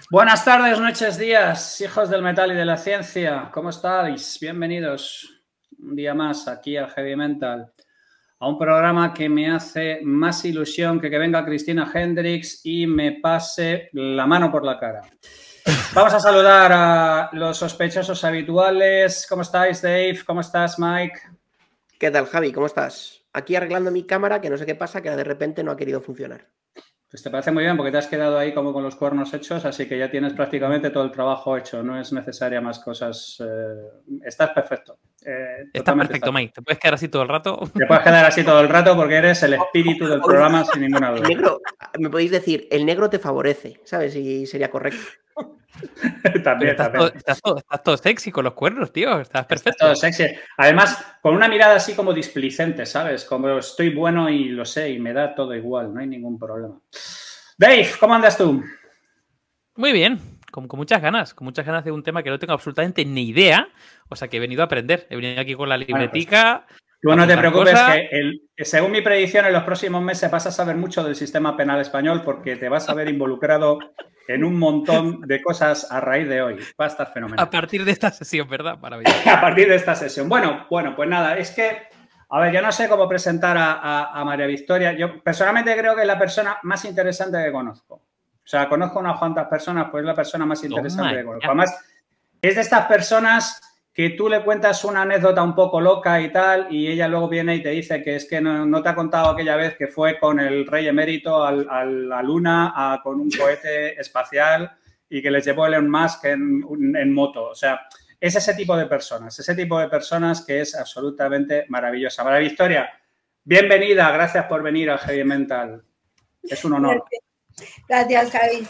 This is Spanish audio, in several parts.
Buenas tardes, noches, días, hijos del metal y de la ciencia. ¿Cómo estáis? Bienvenidos un día más aquí al Heavy Mental, a un programa que me hace más ilusión que venga Cristina Hendricks y me pase la mano por la cara. Vamos a saludar a los sospechosos habituales. ¿Cómo estáis, Dave? ¿Cómo estás, Mike? ¿Qué tal, Javi? ¿Cómo estás? Aquí arreglando mi cámara, que no sé qué pasa, que de repente no ha querido funcionar. Pues te parece muy bien porque te has quedado ahí como con los cuernos hechos, así que ya tienes prácticamente todo el trabajo hecho, no es necesaria más cosas. Estás perfecto. Estás perfecto, Mike. ¿Te puedes quedar así todo el rato? Te puedes quedar así todo el rato porque eres el espíritu del programa sin ninguna duda. El negro, me podéis decir, el negro te favorece, ¿sabes? Si sería correcto. También. Estás todo sexy con los cuernos, tío. Estás perfecto. Estás todo sexy. Además, con una mirada así como displicente, ¿sabes? Como estoy bueno y lo sé y me da todo igual, no hay ningún problema. Dave, ¿cómo andas tú? Muy bien, con muchas ganas de un tema que no tengo absolutamente ni idea. O sea, que he venido a aprender. He venido aquí con la libretica. Bueno, pues, tú no te preocupes que según mi predicción en los próximos meses vas a saber mucho del sistema penal español porque te vas a ver involucrado en un montón de cosas a raíz de hoy. Va a estar fenomenal. A partir de esta sesión, ¿verdad? Maravilloso. A partir de esta sesión. Bueno, pues nada, es que, a ver, yo no sé cómo presentar a María Victoria. Yo personalmente creo que es la persona más interesante que conozco. O sea, conozco unas cuantas personas, pues es la persona más interesante que conozco. Además, es de estas personas que tú le cuentas una anécdota un poco loca y tal, y ella luego viene y te dice que es que no te ha contado aquella vez que fue con el rey emérito a la luna con un cohete espacial y que les llevó Elon Musk en moto. O sea, es ese tipo de personas que es absolutamente maravillosa. María Victoria, bienvenida, gracias por venir al Heavy Mental. Es un honor. Gracias, Javi.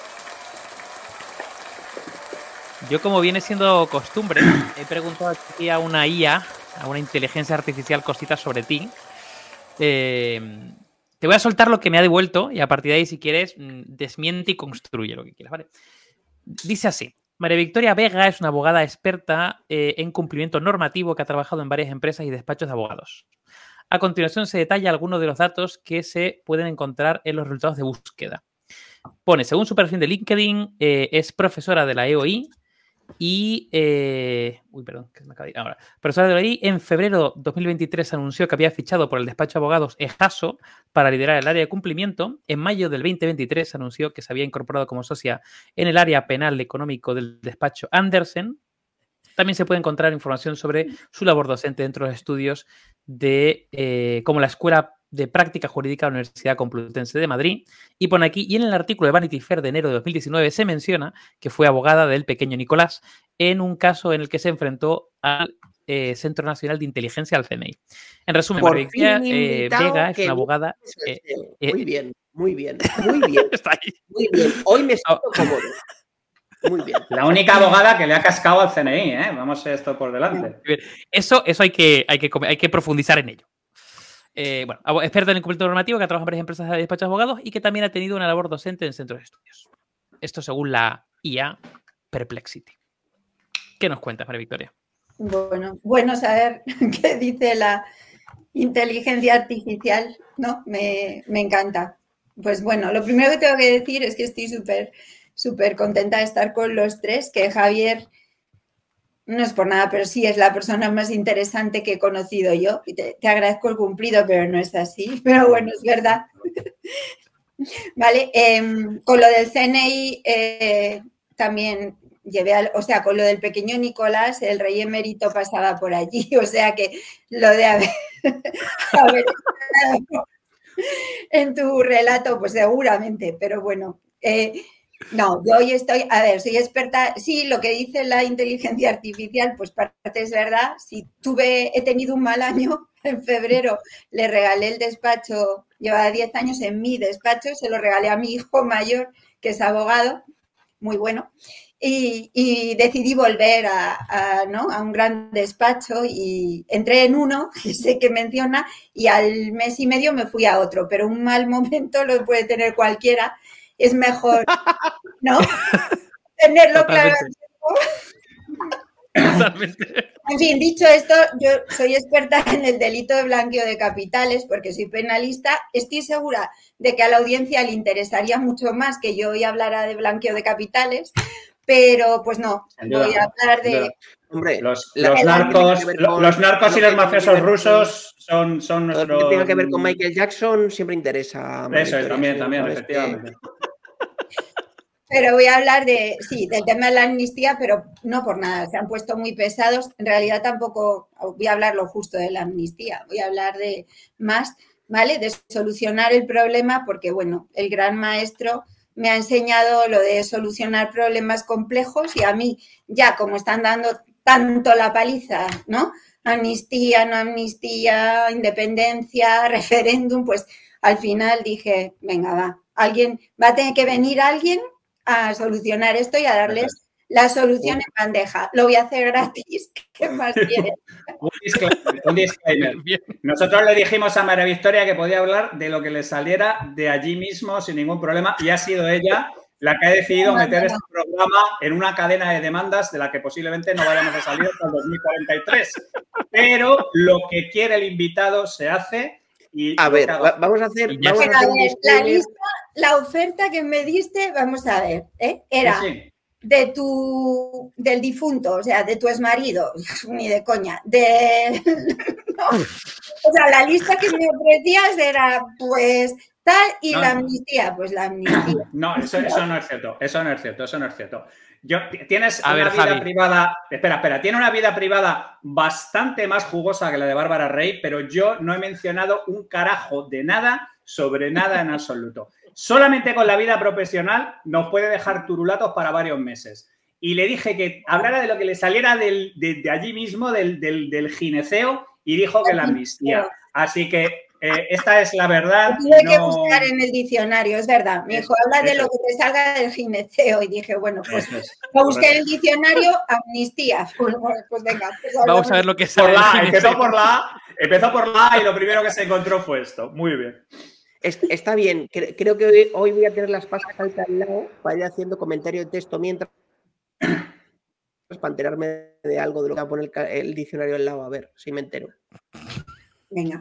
Yo, como viene siendo costumbre, he preguntado aquí a una IA, a una inteligencia artificial, cositas sobre ti. Te voy a soltar lo que me ha devuelto y a partir de ahí, si quieres, desmiente y construye lo que quieras, ¿vale? Dice así: María Victoria Vega es una abogada experta en cumplimiento normativo que ha trabajado en varias empresas y despachos de abogados. A continuación se detalla algunos de los datos que se pueden encontrar en los resultados de búsqueda. Pone, según su perfil de LinkedIn, es profesora de la EOI y... Profesora de la EOI, en febrero de 2023 anunció que había fichado por el despacho de abogados EJASO para liderar el área de cumplimiento. En mayo del 2023 anunció que se había incorporado como socia en el área penal económico del despacho Andersen. También se puede encontrar información sobre su labor docente dentro de los estudios de como la Escuela de Práctica Jurídica de la Universidad Complutense de Madrid. Y pone aquí, y en el artículo de Vanity Fair de enero de 2019 se menciona que fue abogada del pequeño Nicolás en un caso en el que se enfrentó al Centro Nacional de Inteligencia, al CNI. En resumen, María Victoria Vega es una abogada... Muy bien. Muy bien. Hoy me siento cómodo. Muy bien. La única abogada que le ha cascado al CNI, ¿eh? Vamos esto por delante. Eso hay que profundizar en ello. Bueno, experta en el cumplimiento normativo, que ha trabajado en varias empresas de despachos de abogados y que también ha tenido una labor docente en centros de estudios. Esto según la IA Perplexity. ¿Qué nos cuentas, María Victoria? Bueno saber qué dice la inteligencia artificial, ¿no? Me encanta. Pues bueno, lo primero que tengo que decir es que estoy súper contenta de estar con los tres, que Javier, no es por nada, pero sí es la persona más interesante que he conocido yo. Y te agradezco el cumplido, pero no es así. Pero bueno, es verdad. Vale, con lo del CNI también llevé, con lo del pequeño Nicolás, el rey emérito pasaba por allí. O sea que lo de haber en tu relato, pues seguramente, pero bueno. No, yo hoy soy experta, sí, lo que dice la inteligencia artificial, pues parte es verdad. Si he tenido un mal año, en febrero le regalé el despacho, llevaba 10 años en mi despacho, se lo regalé a mi hijo mayor, que es abogado, muy bueno, y decidí volver a un gran despacho y entré en uno, que sé que menciona, y al mes y medio me fui a otro, pero un mal momento lo puede tener cualquiera. Es mejor, ¿no? Tenerlo claro. Totalmente. En fin, dicho esto, yo soy experta en el delito de blanqueo de capitales porque soy penalista. Estoy segura de que a la audiencia le interesaría mucho más que yo hoy hablara de blanqueo de capitales, pero pues no, voy a hablar de... Hombre, los narcos y los mafiosos rusos son nuestros... Lo que tenga que ver con Michael Jackson siempre interesa. Eso es, también, efectivamente. Pero voy a hablar del tema de la amnistía, pero no por nada, se han puesto muy pesados. En realidad tampoco voy a hablar lo justo de la amnistía, voy a hablar de más, ¿vale? De solucionar el problema, porque, bueno, el gran maestro me ha enseñado lo de solucionar problemas complejos y a mí, ya como están dando tanto la paliza, ¿no? Amnistía, no amnistía, independencia, referéndum, pues al final dije, venga, va a tener que venir alguien a solucionar esto y a darles la solución en bandeja. Lo voy a hacer gratis. ¿Qué más quieres? Un disclaimer. Nosotros le dijimos a María Victoria que podía hablar de lo que le saliera de allí mismo sin ningún problema y ha sido ella la que ha decidido meter este programa en una cadena de demandas de la que posiblemente no vayamos a salir hasta el 2043. Pero lo que quiere el invitado se hace. A ver, vamos a hacer la lista, la oferta que me diste, vamos a ver, era del difunto, o sea, de tu exmarido, ni de coña, no. O sea, la lista que me ofrecías era, pues, tal, y la amnistía, pues la amnistía. No, eso no es cierto. Tienes una vida privada. Espera. Tiene una vida privada bastante más jugosa que la de Bárbara Rey, pero yo no he mencionado un carajo de nada sobre nada en absoluto. Solamente con la vida profesional nos puede dejar turulatos para varios meses. Y le dije que hablara de lo que le saliera de allí mismo, del gineceo, y dijo que la amnistía. Así que esta es la verdad. Tuve que buscar en el diccionario, es verdad. Me dijo, habla de lo que te salga del gineceo. Y dije, bueno, pues lo busqué en el diccionario, amnistía. Pues venga. Pues vamos a ver lo que sale. Empezó por la A y lo primero que se encontró fue esto. Muy bien. Está bien. Creo que hoy voy a tener las pasas al lado para ir haciendo comentario de texto mientras para enterarme de algo de lo que va a poner el diccionario al lado. A ver si me entero. Venga.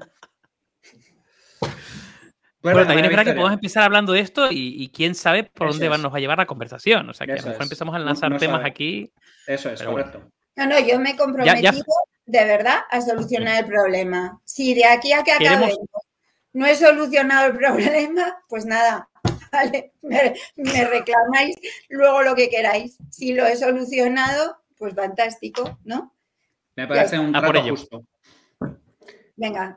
Bueno, también es verdad que podemos empezar hablando de esto y quién sabe por dónde nos va a llevar la conversación. O sea, que a lo mejor empezamos a lanzar temas aquí. Eso es, correcto. Bueno. No, yo me he comprometido de verdad a solucionar el problema. Si de aquí a que acabemos no he solucionado el problema, pues nada, vale, me reclamáis luego lo que queráis. Si lo he solucionado, pues fantástico, ¿no? Me parece un trato justo. Venga,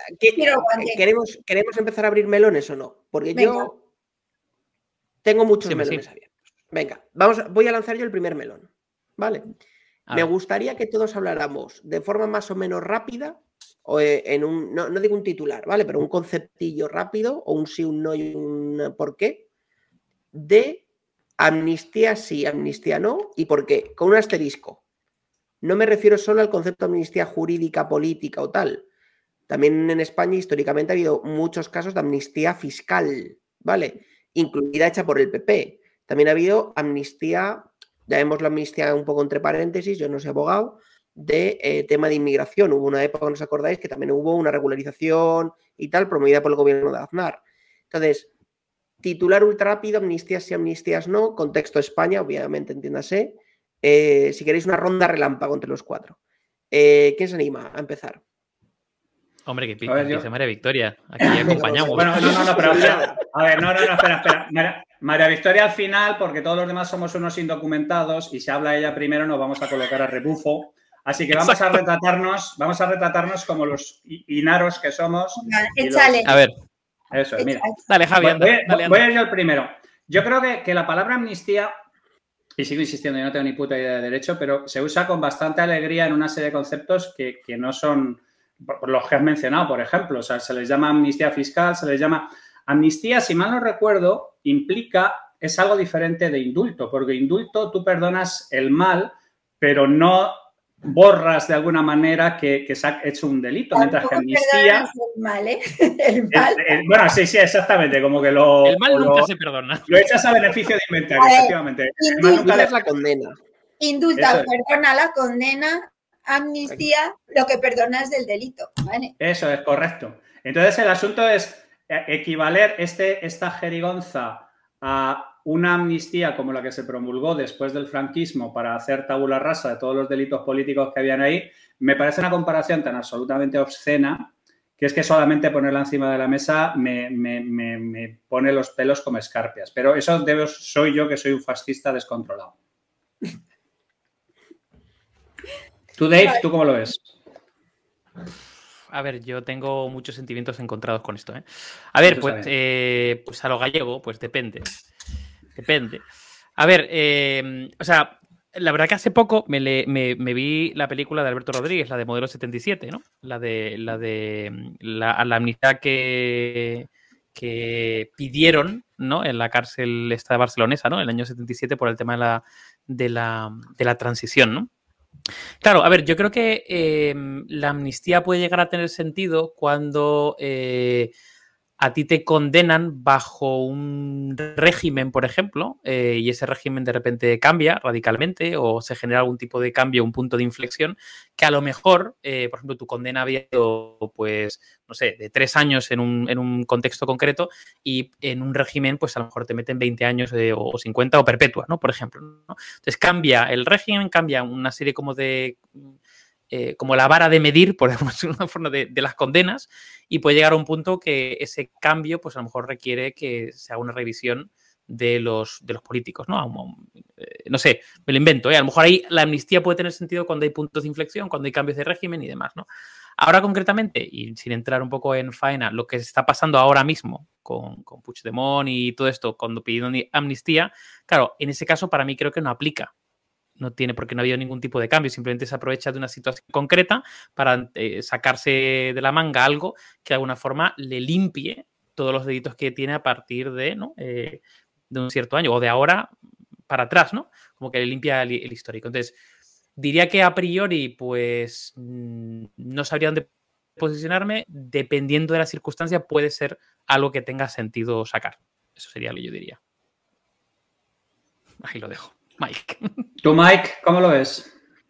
¿queremos empezar a abrir melones o no? Porque yo tengo muchos melones abiertos. Venga, voy a lanzar yo el primer melón, ¿vale? Me gustaría que todos habláramos de forma más o menos rápida, o no digo un titular, ¿vale? Pero un conceptillo rápido, o un sí, un no y un por qué, de amnistía sí, amnistía no, y por qué, con un asterisco. No me refiero solo al concepto de amnistía jurídica, política o tal. También en España históricamente ha habido muchos casos de amnistía fiscal, ¿vale? Incluida hecha por el PP. También ha habido amnistía, llamémoslo amnistía un poco entre paréntesis, yo no soy abogado, de tema de inmigración. Hubo una época, ¿no os acordáis? Que también hubo una regularización y tal, promovida por el gobierno de Aznar. Entonces, titular ultra rápido, amnistías sí, amnistías no, contexto España, obviamente, entiéndase. Si queréis una ronda relámpago entre los cuatro. ¿Quién se anima a empezar? Hombre, que se María Victoria. Aquí acompañamos. Bueno, no, pero espera. A ver, espera. María Victoria al final, porque todos los demás somos unos indocumentados y si habla ella primero nos vamos a colocar a rebufo. Así que vamos a retratarnos como los inaros que somos. Échale. A ver. Eso es, mira. Dale, Javi, voy a ir yo el primero. Yo creo que la palabra amnistía, y sigo insistiendo, yo no tengo ni puta idea de derecho, pero se usa con bastante alegría en una serie de conceptos que no son por los que has mencionado, por ejemplo. O sea, se les llama amnistía fiscal, se les llama amnistía, si mal no recuerdo, es algo diferente de indulto, porque indulto tú perdonas el mal, pero no borras de alguna manera que se ha hecho un delito, mientras que amnistía... El mal, ¿eh? El mal. Bueno, sí, exactamente, como que el mal nunca se perdona. Lo echas a beneficio de inventario, efectivamente. El mal nunca es la condena. Indulta, perdona, condena, amnistía, lo que perdonas del delito. ¿Vale? Eso es correcto. Entonces el asunto es equivaler esta jerigonza a una amnistía como la que se promulgó después del franquismo para hacer tabula rasa de todos los delitos políticos que habían ahí. Me parece una comparación tan absolutamente obscena que es que solamente ponerla encima de la mesa me pone los pelos como escarpias. Pero eso soy yo, que soy un fascista descontrolado. Tú, Dave, ¿tú cómo lo ves? A ver, yo tengo muchos sentimientos encontrados con esto, ¿eh? A ver, pues a lo gallego, pues depende. Depende. A ver, o sea, la verdad que hace poco me vi la película de Alberto Rodríguez, la de Modelo 77, ¿no? La amnistía que pidieron, ¿no? En la cárcel esta barcelonesa, ¿no? En el año 77 por el tema de la transición, ¿no? Claro, a ver, yo creo que la amnistía puede llegar a tener sentido cuando a ti te condenan bajo un régimen, por ejemplo, y ese régimen de repente cambia radicalmente o se genera algún tipo de cambio, un punto de inflexión, que a lo mejor, por ejemplo, tu condena había sido, pues, no sé, de 3 años en un contexto concreto y en un régimen, pues a lo mejor te meten 20 años o 50 o perpetua, ¿no? Por ejemplo, ¿no? Entonces cambia el régimen, cambia una serie como de... como la vara de medir, por decirlo de una forma, de las condenas, y puede llegar a un punto que ese cambio, pues a lo mejor requiere que se haga una revisión de los políticos, ¿no? No sé, me lo invento, ¿eh? A lo mejor ahí la amnistía puede tener sentido cuando hay puntos de inflexión, cuando hay cambios de régimen y demás, ¿no? Ahora concretamente, y sin entrar un poco en faena, lo que está pasando ahora mismo con Puigdemont y todo esto, cuando pidieron amnistía, claro, en ese caso para mí creo que no aplica. No tiene, porque no ha habido ningún tipo de cambio, simplemente se aprovecha de una situación concreta para sacarse de la manga algo que de alguna forma le limpie todos los delitos que tiene a partir de, ¿no? De un cierto año o de ahora para atrás, ¿no? Como que le limpia el histórico. Entonces, diría que a priori, pues no sabría dónde posicionarme. Dependiendo de la circunstancia, puede ser algo que tenga sentido sacar. Eso sería lo que yo diría. Ahí lo dejo. Mike. ¿Tú, Mike, cómo lo ves?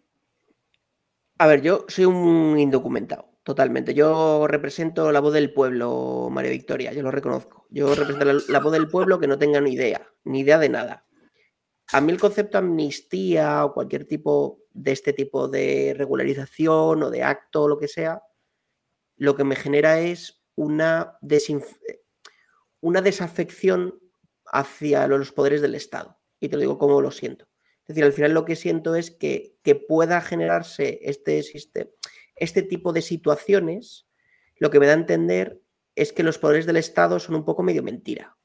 A ver, yo soy un indocumentado, totalmente. Yo represento la voz del pueblo, María Victoria, yo lo reconozco. Yo represento la voz del pueblo que no tenga ni idea de nada. A mí el concepto de amnistía o cualquier tipo de este tipo de regularización o de acto o lo que sea, lo que me genera es una desafección hacia los poderes del Estado. Y te lo digo como lo siento. Es decir, al final lo que siento es que pueda generarse este tipo de situaciones, lo que me da a entender es que los poderes del Estado son un poco medio mentira.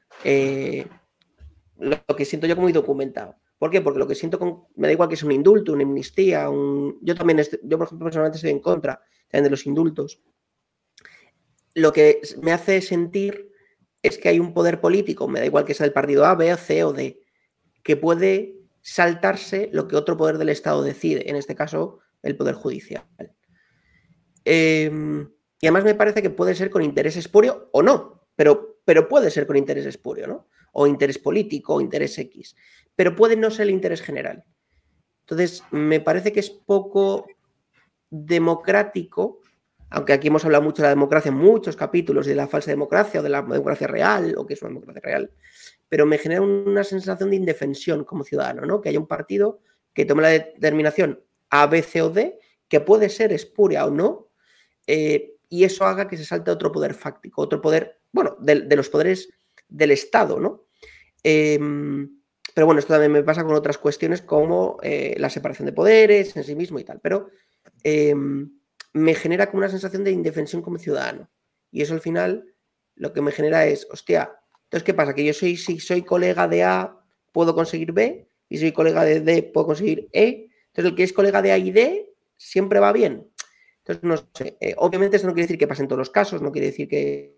Lo que siento yo como indocumentado. ¿Por qué? Porque lo que siento me da igual que sea un indulto, una amnistía, yo por ejemplo, personalmente estoy en contra también de los indultos. Lo que me hace sentir es que hay un poder político, me da igual que sea el partido A, B, C o D, que puede saltarse lo que otro poder del Estado decide, en este caso el Poder Judicial. Y además me parece que puede ser con interés espurio o no, pero puede ser con interés espurio, ¿no? O interés político o interés X, pero puede no ser el interés general. Entonces, me parece que es poco democrático, aunque aquí hemos hablado mucho de la democracia en muchos capítulos, de la falsa democracia o de la democracia real, o que es una democracia real, pero me genera una sensación de indefensión como ciudadano, ¿no? Que haya un partido que tome la determinación A, B, C o D, que puede ser espuria o no, y eso haga que se salte otro poder fáctico, otro poder, bueno, de los poderes del Estado, ¿no? Pero bueno, esto también me pasa con otras cuestiones como la separación de poderes en sí mismo y tal, pero me genera como una sensación de indefensión como ciudadano. Y eso al final lo que me genera es, hostia, entonces ¿qué pasa? Que yo si soy colega de A puedo conseguir B, y si soy colega de D puedo conseguir E, entonces el que es colega de A y D siempre va bien. Entonces, no sé, obviamente eso no quiere decir que pase en todos los casos, no quiere decir que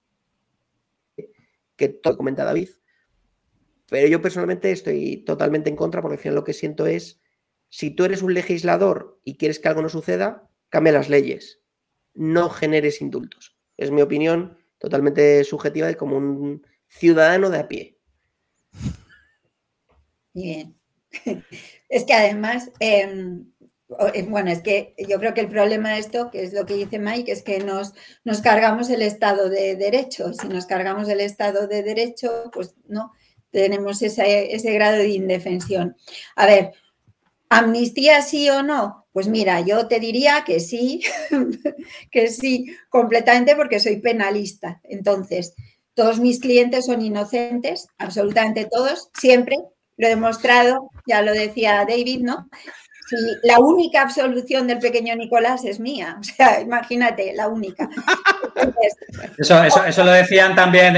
todo comenta David, pero yo personalmente estoy totalmente en contra porque al final lo que siento es, si tú eres un legislador y quieres que algo no suceda, cambia las leyes, no generes indultos. Es mi opinión totalmente subjetiva de como un ciudadano de a pie. Bien. Es que además, bueno, es que yo creo que el problema de esto, que es lo que dice Mike, es que nos cargamos el Estado de Derecho. Si nos cargamos el Estado de Derecho, pues no tenemos ese grado de indefensión. A ver, ¿amnistía sí o no? Pues mira, yo te diría que sí, completamente, porque soy penalista. Entonces, todos mis clientes son inocentes, absolutamente todos, siempre. Lo he demostrado, ya lo decía David, ¿no? Sí, la única absolución del pequeño Nicolás es mía. O sea, imagínate, la única. Entonces, eso lo decían también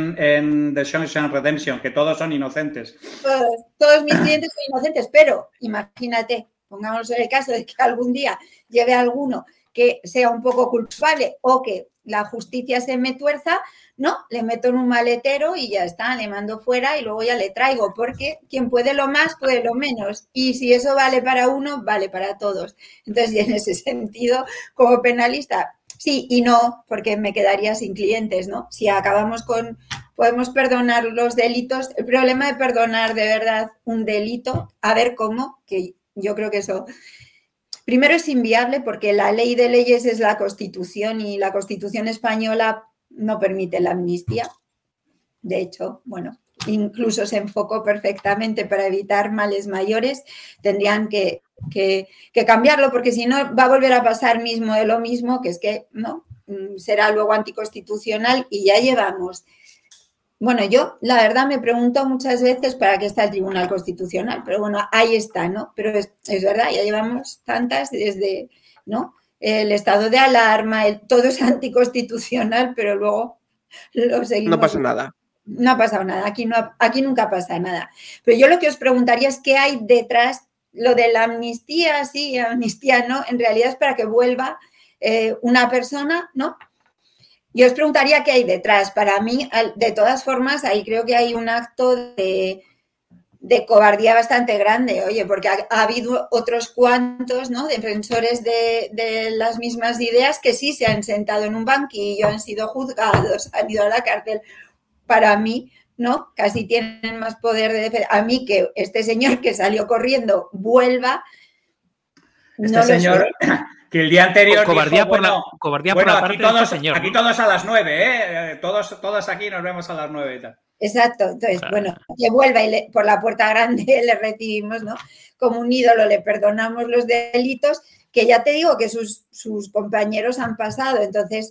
en The Shawshank Redemption, que todos son inocentes. Todos mis clientes son inocentes, pero imagínate, pongamos en el caso de que algún día lleve a alguno que sea un poco culpable o que la justicia se me tuerza, no, le meto en un maletero y ya está, le mando fuera y luego ya le traigo, porque quien puede lo más, puede lo menos. Y si eso vale para uno, vale para todos. Entonces, y en ese sentido, como penalista, sí y no, porque me quedaría sin clientes, ¿no? Si acabamos podemos perdonar los delitos. El problema de perdonar de verdad un delito, a ver cómo, que yo creo que eso... Primero es inviable porque la ley de leyes es la Constitución y la Constitución española no permite la amnistía. De hecho, bueno, incluso se enfocó perfectamente para evitar males mayores. Tendrían que cambiarlo porque si no va a volver a pasar mismo de lo mismo, que es que no será luego anticonstitucional y ya llevamos. Bueno, yo la verdad me pregunto muchas veces para qué está el Tribunal Constitucional, pero bueno, ahí está, ¿no? Pero es verdad, ya llevamos tantas desde, ¿no? El estado de alarma, todo es anticonstitucional, pero luego lo seguimos. No pasa nada. No ha pasado nada, aquí nunca pasa nada. Pero yo lo que os preguntaría es qué hay detrás, lo de la amnistía, sí, amnistía no, en realidad es para que vuelva una persona, ¿no? Yo os preguntaría qué hay detrás. Para mí, de todas formas, ahí creo que hay un acto de cobardía bastante grande, oye, porque ha habido otros cuantos, ¿no?, defensores de las mismas ideas que sí se han sentado en un banquillo, han sido juzgados, han ido a la cárcel. Para mí, ¿no?, casi tienen más poder de defensa. A mí que este señor que salió corriendo vuelva. Este señor que el día anterior cobardía dijo, por la parte de este señor, aquí todos a las 9, ¿eh? Todos aquí nos vemos a las 9 y tal. Exacto, entonces, bueno, que vuelva y por la puerta grande le recibimos, ¿no?, como un ídolo, le perdonamos los delitos, que ya te digo que sus compañeros han pasado. Entonces,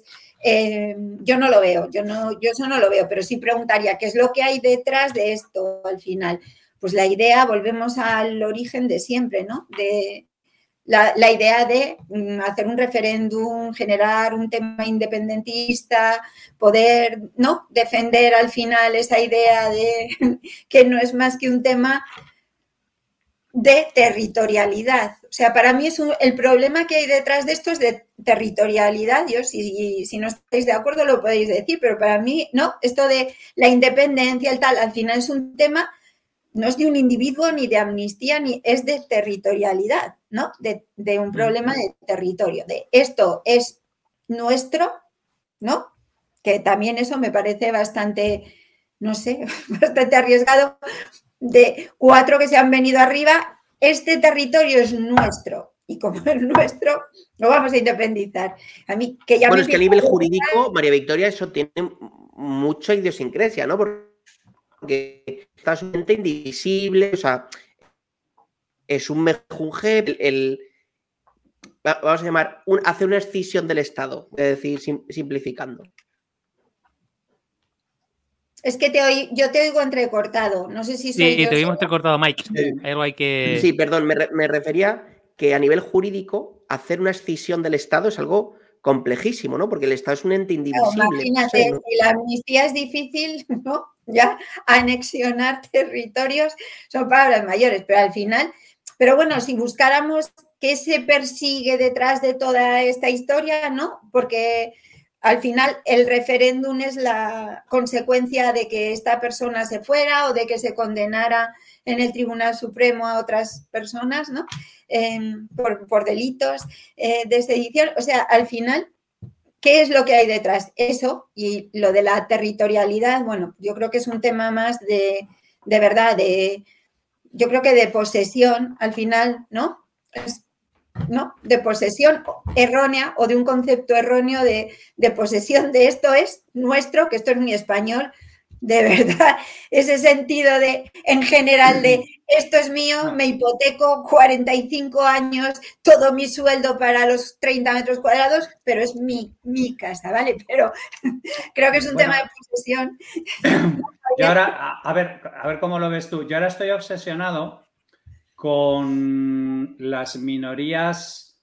yo no lo veo, yo eso no lo veo, pero sí preguntaría qué es lo que hay detrás de esto al final. Pues la idea, volvemos al origen de siempre, ¿no?, de la idea de hacer un referéndum, generar un tema independentista, poder, ¿no?, defender al final esa idea de que no es más que un tema de territorialidad. O sea, para mí el problema que hay detrás de esto es de territorialidad. Yo, si no estáis de acuerdo, lo podéis decir, pero para mí, no, esto de la independencia, el tal, al final es un tema, no es de un individuo ni de amnistía, ni es de territorialidad, ¿no? De un problema de territorio, de esto es nuestro, ¿no? Que también eso me parece bastante, no sé, bastante arriesgado, de 4 que se han venido arriba, este territorio es nuestro y como es nuestro, lo vamos a independizar. A mí, que ya bueno, es que a nivel jurídico, María Victoria, eso tiene mucha idiosincrasia, ¿no? Porque está absolutamente indivisible, o sea, es un mejunje, vamos a llamar, hace una escisión del Estado, es decir, simplificando. Es que yo te oigo entrecortado, no sé si soy sí, yo. te oímos entrecortado, Mike. Sí, perdón, me refería que a nivel jurídico hacer una escisión del Estado es algo complejísimo, ¿no? Porque el Estado es un ente indivisible. Imagínate, ¿no? Si la amnistía es difícil, ¿no? Ya anexionar territorios son palabras mayores, pero al final, pero bueno, si buscáramos qué se persigue detrás de toda esta historia, ¿no? Porque al final el referéndum es la consecuencia de que esta persona se fuera o de que se condenara en el Tribunal Supremo a otras personas, ¿no? Por delitos de sedición. O sea, al final, ¿qué es lo que hay detrás? Eso y lo de la territorialidad, bueno, yo creo que es un tema más de verdad, de yo creo que de posesión, al final, ¿no? ¿No? De posesión errónea o de un concepto erróneo de posesión de esto es nuestro, que esto es muy español, de verdad, ese sentido de, en general, de esto es mío, me hipoteco 45 años, todo mi sueldo para los 30 metros cuadrados, pero es mi casa, ¿vale? Pero creo que es un tema de posesión. Yo ahora, a ver cómo lo ves tú. Yo ahora estoy obsesionado con las minorías,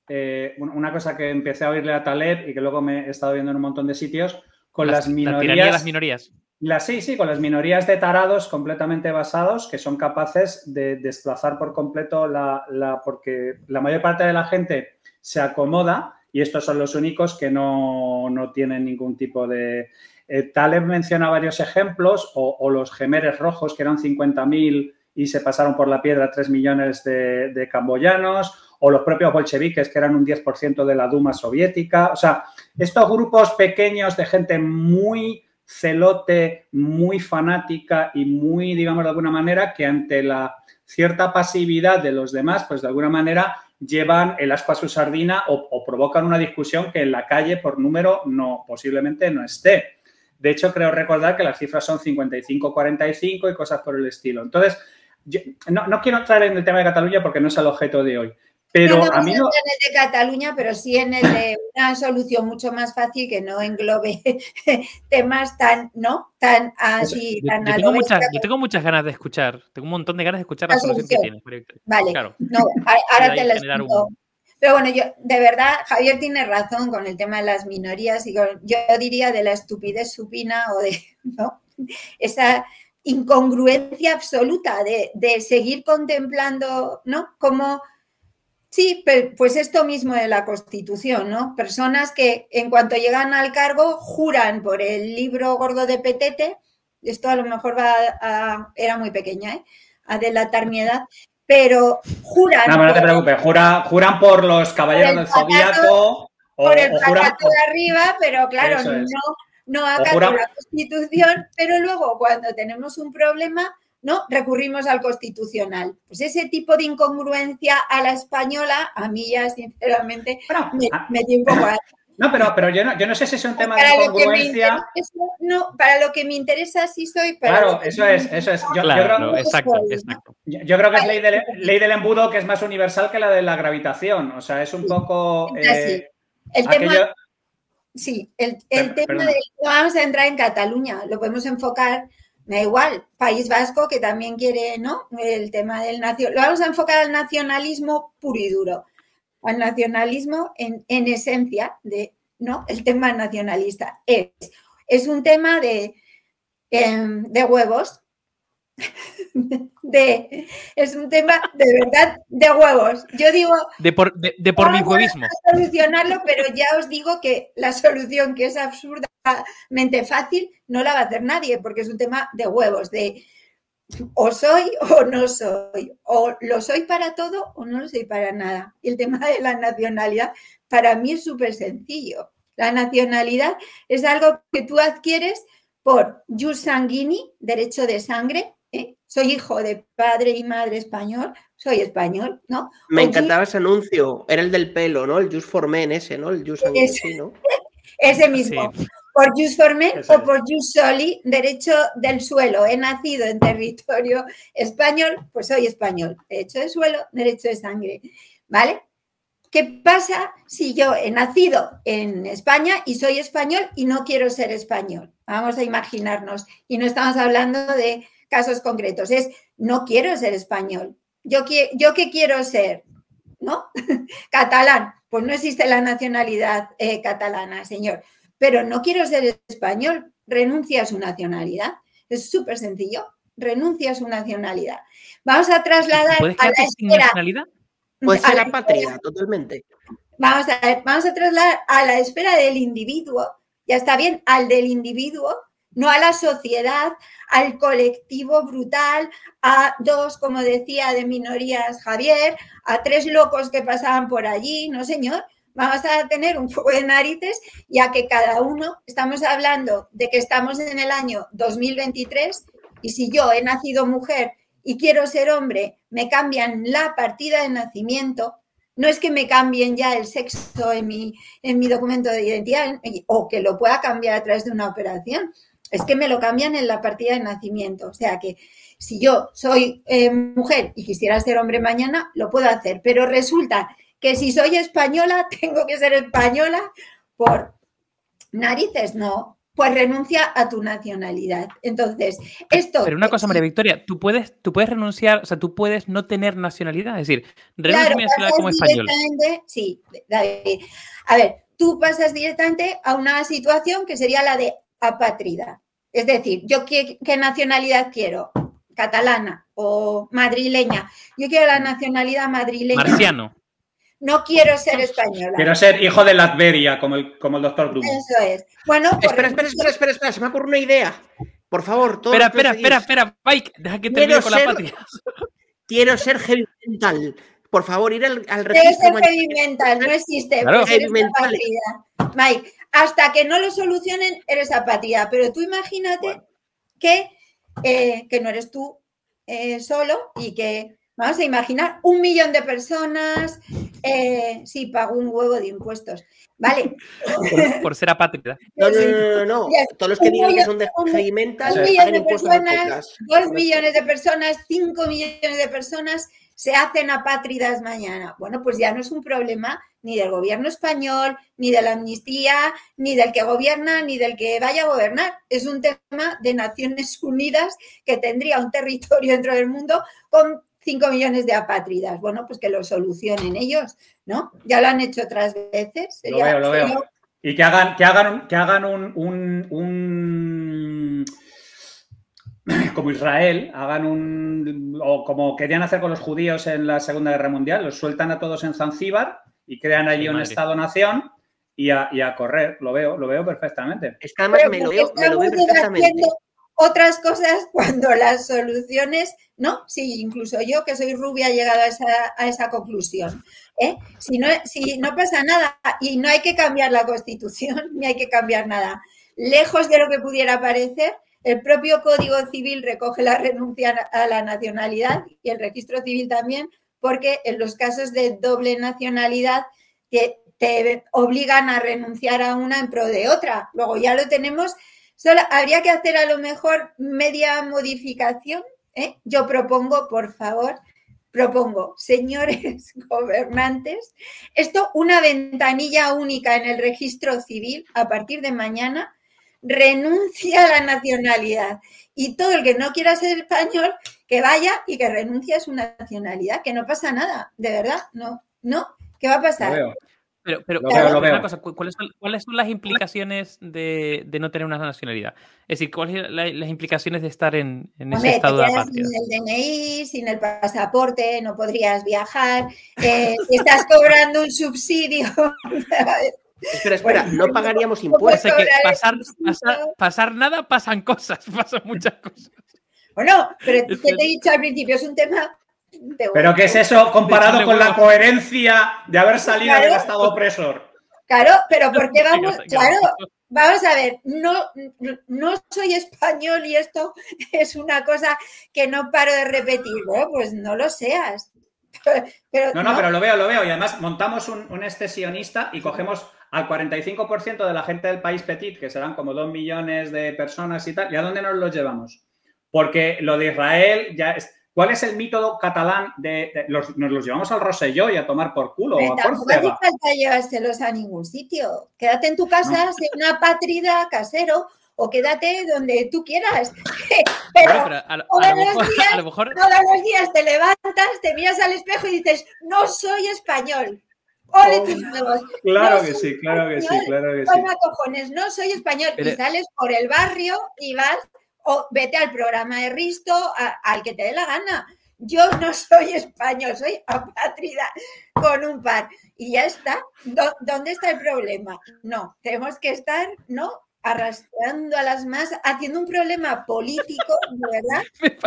una cosa que empecé a oírle a Taleb y que luego me he estado viendo en un montón de sitios, con las minorías. La tiranía de las minorías. Sí, con las minorías de tarados completamente basados que son capaces de desplazar por completo porque la mayor parte de la gente se acomoda y estos son los únicos que no tienen ningún tipo de... Taleb menciona varios ejemplos, o los Jemeres rojos, que eran 50.000 y se pasaron por la piedra 3 millones de camboyanos, o los propios bolcheviques, que eran un 10% de la Duma soviética. O sea, estos grupos pequeños de gente muy celote, muy fanática y muy, digamos, de alguna manera, que ante la cierta pasividad de los demás, pues de alguna manera llevan el ascua a su sardina o provocan una discusión que en la calle por número posiblemente no esté. De hecho, creo recordar que las cifras son 55-45 y cosas por el estilo. Entonces, yo no quiero entrar en el tema de Cataluña porque no es el objeto de hoy. Pero no a mí no... en el de Cataluña, pero sí en el de una solución mucho más fácil que no englobe temas tan, ¿no? Tan así, yo tengo muchas ganas de escuchar, tengo un montón de ganas de escuchar la solución que tienes. Vale, claro. No, ahora te la explico. Pero bueno, yo, de verdad, Javier tiene razón con el tema de las minorías y yo diría de la estupidez supina o de, ¿no? Esa incongruencia absoluta de seguir contemplando, ¿no? Como... Sí, pues esto mismo de la Constitución, ¿no? Personas que en cuanto llegan al cargo juran por el libro gordo de Petete, esto a lo mejor era muy pequeña, a delatar mi edad, pero juran... No te preocupes, juran por los caballeros del Zodíaco... Por el patato de arriba, pero claro, no acatan la Constitución, pero luego cuando tenemos un problema... ¿no? Recurrimos al Constitucional. Pues ese tipo de incongruencia a la española, a mí ya, sinceramente, me tiene un poco... No, pero yo no sé si es un tema de incongruencia... Para lo que me interesa sí soy... Claro, eso es. Exacto. Yo creo que es ley del embudo, que es más universal que la de la gravitación. O sea, es un poco... El tema... Sí, el tema de... No vamos a entrar en Cataluña, lo podemos enfocar... Me da igual, País Vasco, que también quiere, ¿no? El tema del nacionalismo. Lo vamos a enfocar al nacionalismo puro y duro. Al nacionalismo en esencia, ¿no? El tema nacionalista. Es un tema de huevos. Es un tema de verdad de huevos. Yo digo... De por mi huevismo. A solucionarlo, pero ya os digo que la solución, que es absurdamente fácil, no la va a hacer nadie, porque es un tema de huevos, de o soy o no soy, o lo soy para todo o no lo soy para nada. Y el tema de la nacionalidad para mí es súper sencillo. La nacionalidad es algo que tú adquieres por jus sanguini, derecho de sangre. Soy hijo de padre y madre español, soy español, ¿no? Me encantaba ese anuncio, era el del pelo, ¿no? El jus for men ese, ¿no? El jus sanguini, ¿no? Ese mismo. Sí. Por jus for men o por jus soli, derecho del suelo. He nacido en territorio español, pues soy español. Derecho de suelo, derecho de sangre, ¿vale? ¿Qué pasa si yo he nacido en España y soy español y no quiero ser español? Vamos a imaginarnos. Y no estamos hablando de casos concretos. No quiero ser español. ¿Yo qué quiero ser? ¿No? Catalán. Pues no existe la nacionalidad catalana, señor. Pero no quiero ser español. Renuncia a su nacionalidad. Es súper sencillo. Renuncia a su nacionalidad. Vamos a trasladar a la esfera... Puede ser la patria, totalmente. Vamos a trasladar a la esfera del individuo, ya está bien, al del individuo, no a la sociedad, al colectivo brutal, a dos, como decía, de minorías Javier, a 3 locos que pasaban por allí, no señor. Vamos a tener un fuego de narices, ya que cada uno, estamos hablando de que estamos en el año 2023 y si yo he nacido mujer y quiero ser hombre, me cambian la partida de nacimiento, no es que me cambien ya el sexo en mi documento de identidad o que lo pueda cambiar a través de una operación, es que me lo cambian en la partida de nacimiento. O sea que si yo soy mujer y quisiera ser hombre mañana, lo puedo hacer, pero resulta que si soy española, tengo que ser española por narices, no. Pues renuncia a tu nacionalidad. Entonces, esto... Pero una cosa, María Victoria, tú puedes renunciar, o sea, tú puedes no tener nacionalidad, es decir, renuncio a mi nacionalidad como español. Sí, David. A ver, tú pasas directamente a una situación que sería la de apátrida. Es decir, ¿yo qué nacionalidad quiero? Catalana o madrileña. Yo quiero la nacionalidad madrileña. Marciano. No quiero ser española. Quiero ser hijo de Latveria, como el doctor Doom. Eso es. Bueno, espera, se me ocurre una idea. Por favor, todos. Espera, Mike, deja que termine con la patria. Quiero ser heavy mental. Por favor, ir al registro. Quiero ser heavy mental, no existe. Claro. Pues eres apátrida. Mike, hasta que no lo solucionen, eres apátrida. Pero tú imagínate que no eres tú solo y que... Vamos a imaginar 1 millón de personas, sí, pago un huevo de impuestos. Vale. Por ser apátrida. No. Todos los que digan que son de heavy mental, 1 millón de personas, 2 millones de personas, 5 millones de personas se hacen apátridas mañana. Bueno, pues ya no es un problema ni del gobierno español, ni de la amnistía, ni del que gobierna, ni del que vaya a gobernar. Es un tema de Naciones Unidas que tendría un territorio dentro del mundo con 5 millones de apátridas. Bueno, pues que lo solucionen ellos, ¿no? Ya lo han hecho otras veces. Lo veo. Y que hagan un como Israel, o como querían hacer con los judíos en la Segunda Guerra Mundial, los sueltan a todos en Zanzíbar y crean allí un Estado-nación y a correr. Lo veo perfectamente. Es que además me lo veo perfectamente. Otras cosas cuando las soluciones, ¿no? Sí, incluso yo que soy rubia he llegado a esa conclusión. Si no pasa nada y no hay que cambiar la Constitución, ni hay que cambiar nada. Lejos de lo que pudiera parecer, el propio Código Civil recoge la renuncia a la nacionalidad y el registro civil también, porque en los casos de doble nacionalidad te obligan a renunciar a una en pro de otra. Luego ya lo tenemos. Solo habría que hacer a lo mejor media modificación. Yo propongo, por favor, señores gobernantes, una ventanilla única en el registro civil a partir de mañana, renuncia a la nacionalidad. Y todo el que no quiera ser español, que vaya y que renuncie a su nacionalidad, que no pasa nada, de verdad, no, ¿qué va a pasar? Pero una cosa, ¿cuáles son las implicaciones de no tener una nacionalidad? Es decir, ¿cuáles son las implicaciones de estar en ese estado de apatía? Sin el DNI, sin el pasaporte, no podrías viajar, estás cobrando un subsidio. Espera, no pagaríamos impuestos. O sea que pasar nada, pasan muchas cosas. Bueno, pero ¿qué te he dicho al principio? Es un tema... ¿Pero qué es eso comparado con la coherencia de haber salido del Estado opresor? Claro, pero ¿por qué vamos? Claro, vamos a ver, no soy español y esto es una cosa que no paro de repetir. Bueno, pues no lo seas. Pero lo veo. Y además montamos un excesionista y cogemos al 45% de la gente del país petit, que serán como 2 millones de personas y tal. ¿Y a dónde nos los llevamos? Porque lo de Israel ya es... ¿Cuál es el mito catalán nos los llevamos al Rosselló y a tomar por culo? O a tampoco hace falta llevárselos a ningún sitio. Quédate en tu casa, sé una apátrida, casero, o quédate donde tú quieras. Pero a lo mejor... todos los días te levantas, te miras al espejo y dices, no soy español. ¡Ole tus huevos! Claro que sí. Toma cojones, no soy español. Y sales por el barrio y vas... O vete al programa de Risto, al que te dé la gana. Yo no soy español, soy apátrida con un par. Y ya está. ¿Dónde está el problema? No, tenemos que estar, arrastrando a las masas, haciendo un problema político, ¿verdad?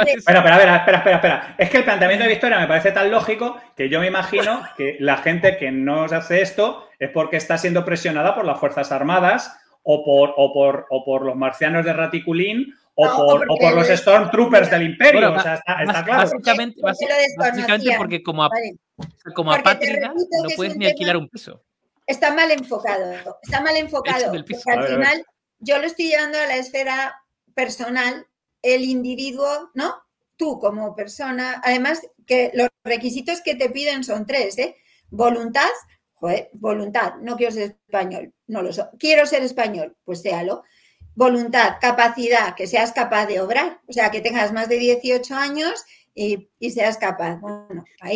Espera. Es que el planteamiento de Victoria me parece tan lógico que yo me imagino que la gente que no hace esto es porque está siendo presionada por las Fuerzas Armadas o por los marcianos de Raticulín por los Stormtroopers del Imperio. O sea, está claro. Básicamente porque como apátrida no puedes ni alquilar un piso. Está mal enfocado. Porque al final yo lo estoy llevando a la esfera personal, el individuo, ¿no? Tú como persona, además que los requisitos que te piden son 3, ¿eh? Voluntad, no quiero ser español, no lo soy. Quiero ser español, pues séalo. Voluntad, capacidad, que seas capaz de obrar, o sea, que tengas más de 18 años y seas capaz. Bueno, ahí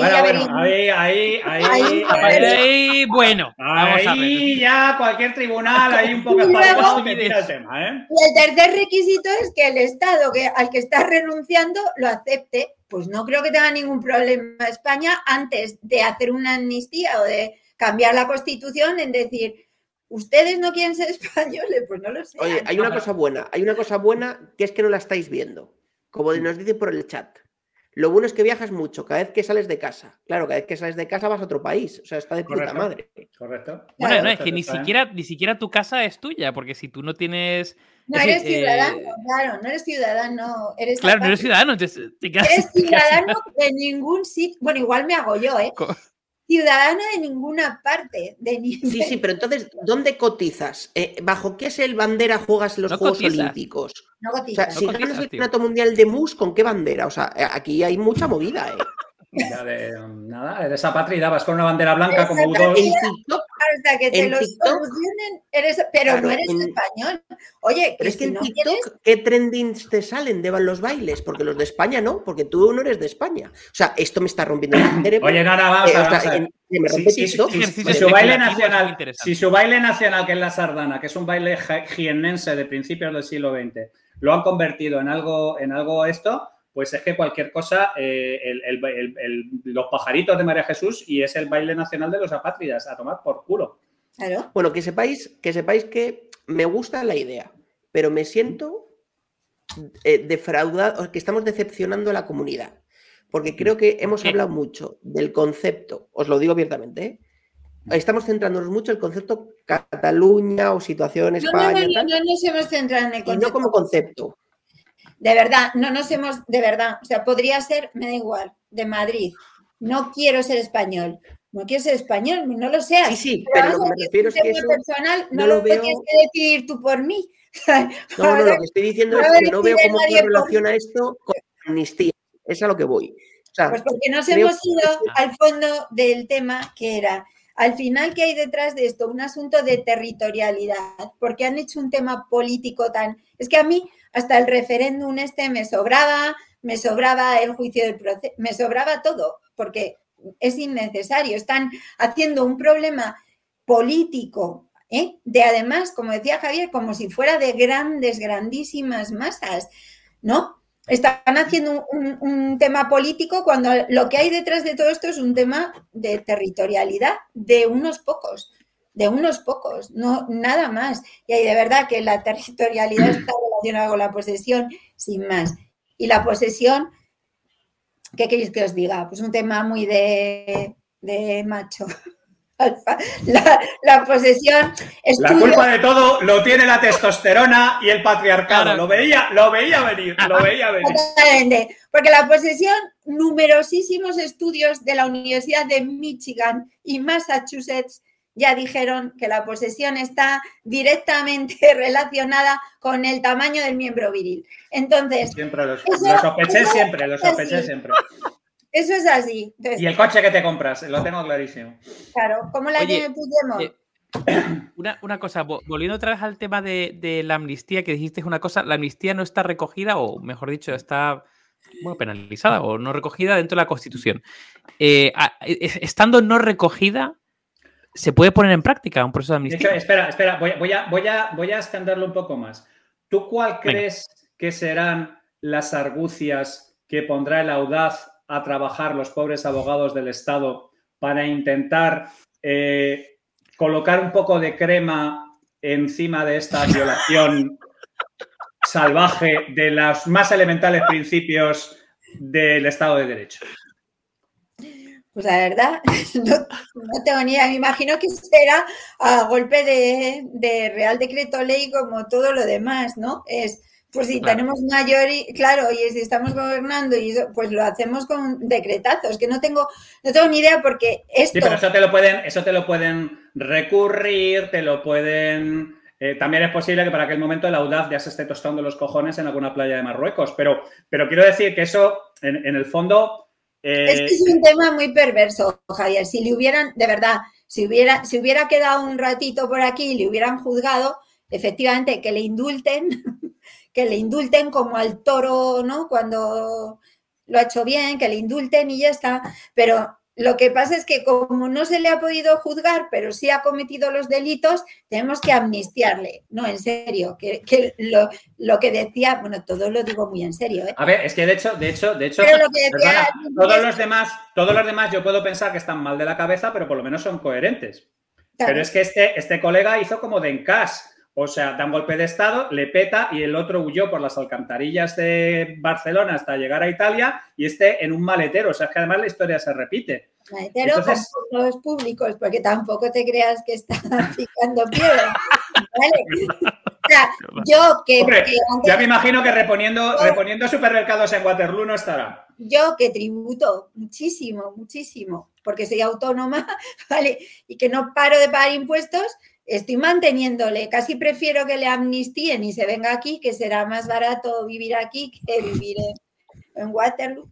ahí ya cualquier tribunal, ahí un poco espalmado que tira el tema, ¿eh? Y el tercer requisito es que el Estado al que estás renunciando lo acepte. Pues no creo que tenga ningún problema España antes de hacer una amnistía o de cambiar la Constitución en decir, ustedes no quieren ser españoles, pues no lo sé. Oye, hay una cosa buena que es que no la estáis viendo, como nos dicen por el chat. Lo bueno es que viajas mucho cada vez que sales de casa. Claro, cada vez que sales de casa vas a otro país. O sea, está de puta madre. Correcto. Bueno, no, es que ni siquiera tu casa es tuya, porque si tú no tienes... No eres ciudadano, claro, no eres ciudadano. Claro, no eres ciudadano. Eres ciudadano de ningún sitio. Bueno, igual me hago yo, ¿eh? Ciudadano de ninguna parte. Sí, pero entonces, ¿dónde cotizas? ¿Bajo qué es el bandera juegas los Juegos Olímpicos? No cotizas. O sea, si ganas el Campeonato Mundial de MUS, ¿con qué bandera? O sea, aquí hay mucha movida, ¿eh? Ya nada, eres apátrida, vas con una bandera blanca como U2. En TikTok, hasta que te lo solucionen, pero no eres español. Oye, pero es que en TikTok, ¿qué trendings te salen de los bailes? Porque los de España no, porque tú no eres de España. O sea, esto me está rompiendo el cerebro. Oye, nada, vamos a ver. Si su baile nacional, que es la sardana, que es un baile jiennense de principios del siglo XX, lo han convertido en algo esto, pues es que cualquier cosa, los pajaritos de María Jesús y es el baile nacional de los apátridas, a tomar por culo. Claro. Bueno, que sepáis que me gusta la idea, pero me siento defraudado, que estamos decepcionando a la comunidad, porque creo que hemos hablado mucho del concepto, os lo digo abiertamente, ¿eh? Estamos centrándonos mucho en el concepto Cataluña o situación España. No nos hemos centrado en el concepto. Y no como concepto. De verdad, o sea, podría ser, me da igual, de Madrid. No quiero ser español. No quiero ser español, no lo seas. Sí, pero lo que me refiero es que eso personal, no lo tienes que decidir tú por mí. No, lo que estoy diciendo es que no veo cómo se relaciona esto con la amnistía. Es a lo que voy. O sea, pues porque nos hemos ido al fondo del tema que era, al final, ¿qué hay detrás de esto? Un asunto de territorialidad, porque han hecho un tema político tan... Es que a mí hasta el referéndum me sobraba el juicio del proceso, me sobraba todo, porque es innecesario. Están haciendo un problema político, de además, como decía Javier, como si fuera de grandísimas masas, ¿no? Están haciendo un tema político cuando lo que hay detrás de todo esto es un tema de territorialidad de unos pocos, no nada más. Y de verdad que la territorialidad está relacionada con la posesión, sin más. Y la posesión, ¿qué queréis que os diga? Pues un tema muy de macho. La posesión. La culpa de todo lo tiene la testosterona y el patriarcado. Claro. Lo veía venir. Totalmente. Porque la posesión, numerosísimos estudios de la Universidad de Michigan y Massachusetts ya dijeron que la posesión está directamente relacionada con el tamaño del miembro viril. Entonces. Siempre lo sospeché siempre. Eso es así. Entonces, y el coche que te compras, lo tengo clarísimo. Claro, ¿cómo la tiene Puigdemont? Una cosa, volviendo otra vez al tema de la amnistía, que dijiste una cosa, la amnistía no está recogida, o mejor dicho, está penalizada o no recogida dentro de la Constitución. Estando no recogida, ¿se puede poner en práctica un proceso de amnistía? De hecho, espera, voy a extenderlo un poco más. ¿Tú cuál crees que serán las argucias que pondrá el audaz a trabajar los pobres abogados del Estado para intentar colocar un poco de crema encima de esta violación salvaje de los más elementales principios del Estado de Derecho? Pues la verdad, no tengo ni idea. Me imagino que será a golpe de Real Decreto Ley como todo lo demás, ¿no? Es Pues si tenemos mayoría, claro, y si estamos gobernando, y eso, pues lo hacemos con decretazos, que no tengo ni idea porque esto... Sí, pero eso te lo pueden recurrir, te lo pueden... también es posible que para aquel momento el audaz ya se esté tostando los cojones en alguna playa de Marruecos, pero quiero decir que eso, en el fondo... Es que es un tema muy perverso, Javier. Si le hubieran, de verdad, si hubiera quedado un ratito por aquí y le hubieran juzgado, efectivamente, que le indulten como al toro, ¿no? Cuando lo ha hecho bien, que le indulten y ya está. Pero lo que pasa es que como no se le ha podido juzgar, pero sí ha cometido los delitos, tenemos que amnistiarle. No, en serio, que lo que decía, bueno, todo lo digo muy en serio, ¿eh? A ver, es que de hecho, pero lo que decía, todos los demás yo puedo pensar que están mal de la cabeza, pero por lo menos son coherentes. Claro. Pero es que este colega hizo como de encas. O sea, da un golpe de estado, le peta y el otro huyó por las alcantarillas de Barcelona hasta llegar a Italia y en un maletero. O sea, es que además la historia se repite. Maletero. Entonces, con los públicos, porque tampoco te creas que está picando piedra. ¿Vale? O sea, yo que... Hombre, ya me imagino que reponiendo supermercados en Waterloo no estará. Yo que tributo muchísimo, muchísimo, porque soy autónoma, ¿vale? Y que no paro de pagar impuestos... Estoy manteniéndole, casi prefiero que le amnistíen y se venga aquí, que será más barato vivir aquí que vivir en Waterloo.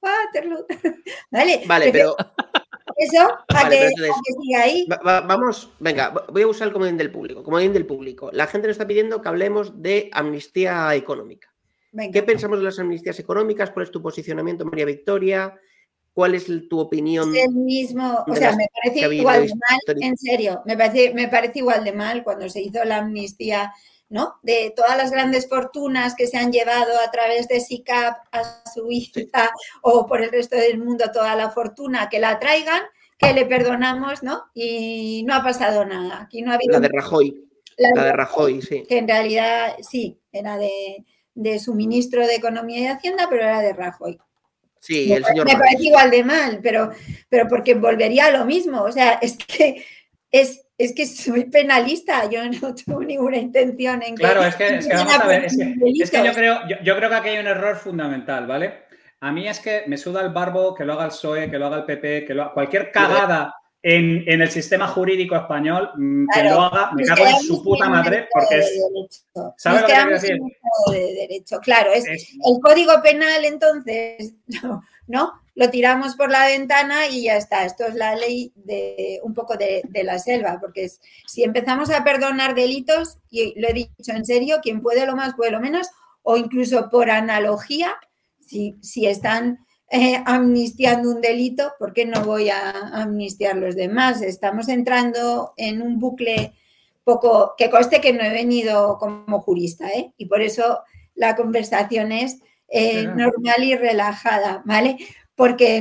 Vale, pero... Eso, para que siga ahí. Vamos, venga, voy a usar el comodín del público. La gente nos está pidiendo que hablemos de amnistía económica. Venga. ¿Qué pensamos de las amnistías económicas? ¿Cuál es tu posicionamiento, María Victoria? ¿Cuál es tu opinión? Es el mismo, o sea, me parece igual de mal, en serio, me parece igual de mal cuando se hizo la amnistía, ¿no? De todas las grandes fortunas que se han llevado a través de SICAP a Suiza o por el resto del mundo toda la fortuna, que la traigan, que le perdonamos, ¿no? Y no ha pasado nada. Aquí no ha habido... La de Rajoy. La de Rajoy, sí. Que en realidad, sí, era de su ministro de Economía y Hacienda, pero era de Rajoy. Sí, el señor me parece igual de mal, pero porque volvería a lo mismo. O sea, es que soy penalista, yo no tengo ninguna intención en claro, es que vamos a ver, es que yo creo que aquí hay un error fundamental, ¿vale? A mí es que me suda el barbo que lo haga el PSOE, que lo haga el PP, que lo haga cualquier cagada en el sistema jurídico español, que lo haga, me cago en su puta madre, porque es... ¿Sabes lo que quiero decir? De derecho. Claro, es el Código Penal, entonces, no, lo tiramos por la ventana y ya está. Esto es la ley de un poco de la selva, porque si empezamos a perdonar delitos, y lo he dicho en serio, quien puede lo más, puede lo menos, o incluso por analogía, si están... amnistiando un delito, ¿por qué no voy a amnistiar los demás? Estamos entrando en un bucle poco, que conste que no he venido como jurista, ¿eh? Y por eso la conversación es normal y relajada, ¿vale? Porque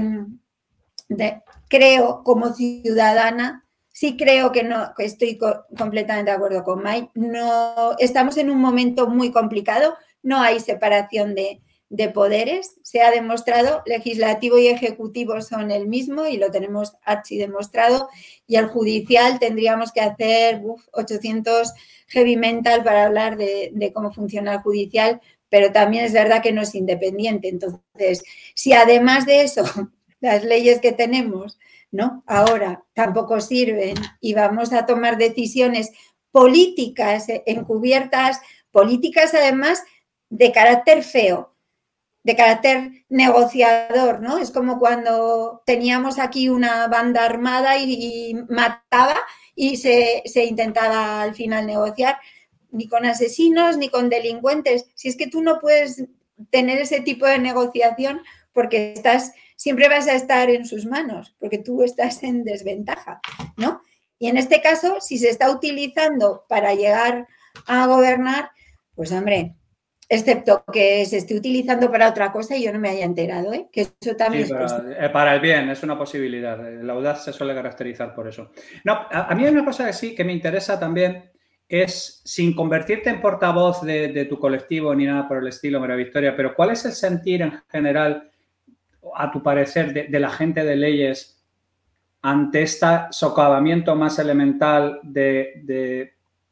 creo como ciudadana, sí creo que no, que estoy completamente de acuerdo con Mike, no, estamos en un momento muy complicado, no hay separación de poderes, se ha demostrado, legislativo y ejecutivo son el mismo y lo tenemos archi demostrado, y el judicial tendríamos que hacer 800 heavy mental para hablar de cómo funciona el judicial, pero también es verdad que no es independiente. Entonces, si además de eso las leyes que tenemos, ¿no?, ahora tampoco sirven y vamos a tomar decisiones políticas encubiertas, políticas además de carácter feo, de carácter negociador, ¿no? Es como cuando teníamos aquí una banda armada y mataba y se intentaba al final negociar, ni con asesinos ni con delincuentes. Si es que tú no puedes tener ese tipo de negociación porque siempre vas a estar en sus manos, porque tú estás en desventaja, ¿no? Y en este caso, si se está utilizando para llegar a gobernar, pues hombre, excepto que se esté utilizando para otra cosa y yo no me haya enterado, ¿eh? Que eso también sí, pero para el bien, es una posibilidad. La audaz se suele caracterizar por eso. No, a mí hay una cosa que sí, que me interesa también, es, sin convertirte en portavoz de tu colectivo ni nada por el estilo, María Victoria, pero ¿cuál es el sentir en general, a tu parecer, de la gente de leyes ante este socavamiento más elemental de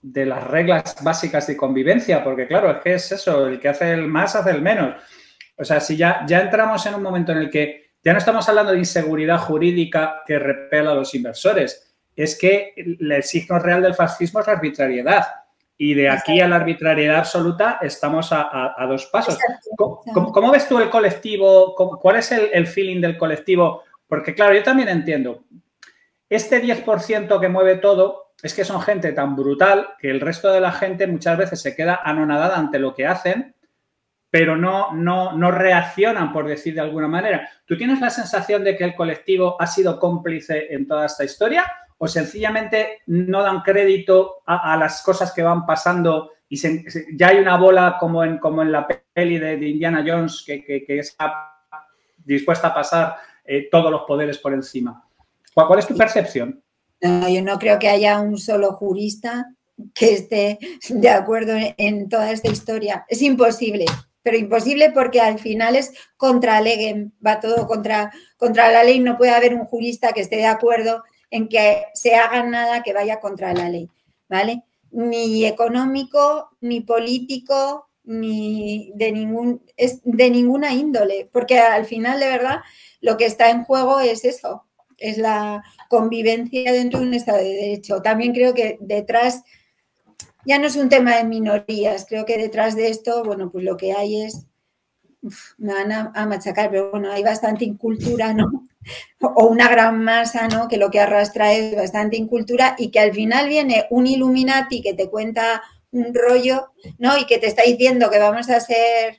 de las reglas básicas de convivencia, porque claro, es que es eso, el que hace el más hace el menos. O sea, si ya entramos en un momento en el que ya no estamos hablando de inseguridad jurídica que repela a los inversores, es que el signo real del fascismo es la arbitrariedad. Y de aquí a la arbitrariedad absoluta estamos a 2 pasos. ¿Cómo ves tú el colectivo? ¿Cuál es el feeling del colectivo? Porque, claro, yo también entiendo. Este 10% que mueve todo es que son gente tan brutal que el resto de la gente muchas veces se queda anonadada ante lo que hacen, pero no reaccionan, por decir de alguna manera. ¿Tú tienes la sensación de que el colectivo ha sido cómplice en toda esta historia o sencillamente no dan crédito a las cosas que van pasando y ya hay una bola como en la peli de Indiana Jones que está dispuesta a pasar todos los poderes por encima? ¿Cuál es tu percepción? No, yo no creo que haya un solo jurista que esté de acuerdo en toda esta historia. Es imposible, pero imposible porque al final es contra legem, va todo contra la ley. No puede haber un jurista que esté de acuerdo en que se haga nada que vaya contra la ley, ¿vale? Ni económico, ni político, ni de ninguna índole, porque al final, de verdad, lo que está en juego es eso, es la convivencia dentro de un Estado de Derecho. También creo que detrás, ya no es un tema de minorías, creo que detrás de esto, bueno, pues lo que hay es, me van a machacar, pero bueno, hay bastante incultura, ¿no? O una gran masa, ¿no? Que lo que arrastra es bastante incultura y que al final viene un Illuminati que te cuenta un rollo, ¿no? Y que te está diciendo que vamos a ser,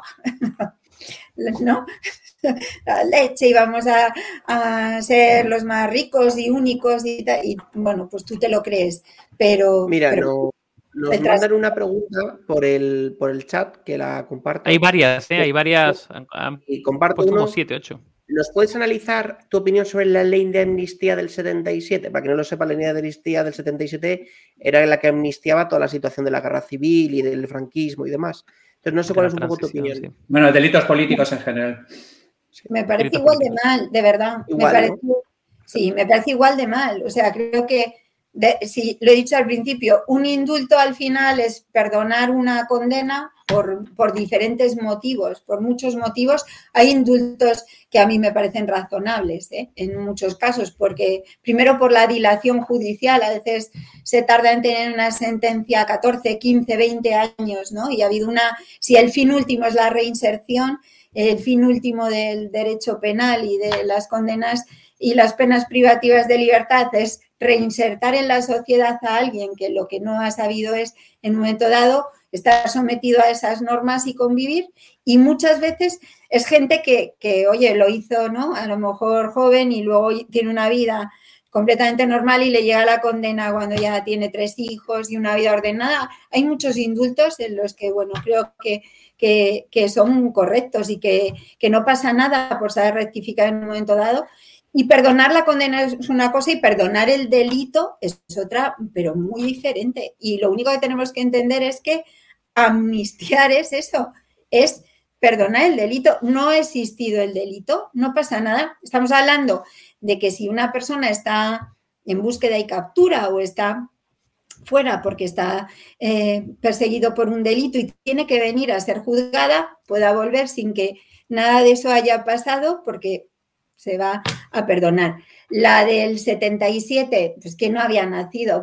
¿no? La leche y vamos a ser los más ricos y únicos y tal, y bueno, pues tú te lo crees, pero... Mira, nos mandan una pregunta por el chat que la comparto. Hay varias, hay varias. Y comparto puesto como uno. 7, 8. ¿Nos puedes analizar tu opinión sobre la ley de amnistía del 77? Para que no lo sepa, la ley de amnistía del 77 era la que amnistiaba toda la situación de la guerra civil y del franquismo y demás. Entonces, no sé cuál es un poco tu opinión. Sí. Bueno, delitos políticos en general. Me parece igual de mal, de verdad. Igual, ¿no? Sí, me parece igual de mal. O sea, creo que, sí, lo he dicho al principio, un indulto al final es perdonar una condena por diferentes motivos, por muchos motivos. Hay indultos que a mí me parecen razonables, en muchos casos, porque primero por la dilación judicial, a veces se tarda en tener una sentencia 14, 15, 20 años, ¿no? Y ha habido si el fin último es la reinserción, el fin último del derecho penal y de las condenas y las penas privativas de libertad es reinsertar en la sociedad a alguien que lo que no ha sabido es, en un momento dado, estar sometido a esas normas y convivir. Y muchas veces es gente que oye, lo hizo, ¿no? A lo mejor joven y luego tiene una vida completamente normal y le llega la condena cuando ya tiene 3 hijos y una vida ordenada. Hay muchos indultos en los que, bueno, creo que son correctos y que no pasa nada por saber rectificar en un momento dado. Y perdonar la condena es una cosa y perdonar el delito es otra, pero muy diferente. Y lo único que tenemos que entender es que amnistiar es eso, es perdonar el delito. No ha existido el delito, no pasa nada. Estamos hablando de que si una persona está en búsqueda y captura o está fuera porque está perseguido por un delito y tiene que venir a ser juzgada, pueda volver sin que nada de eso haya pasado porque se va a perdonar. La del 77, pues que no había nacido,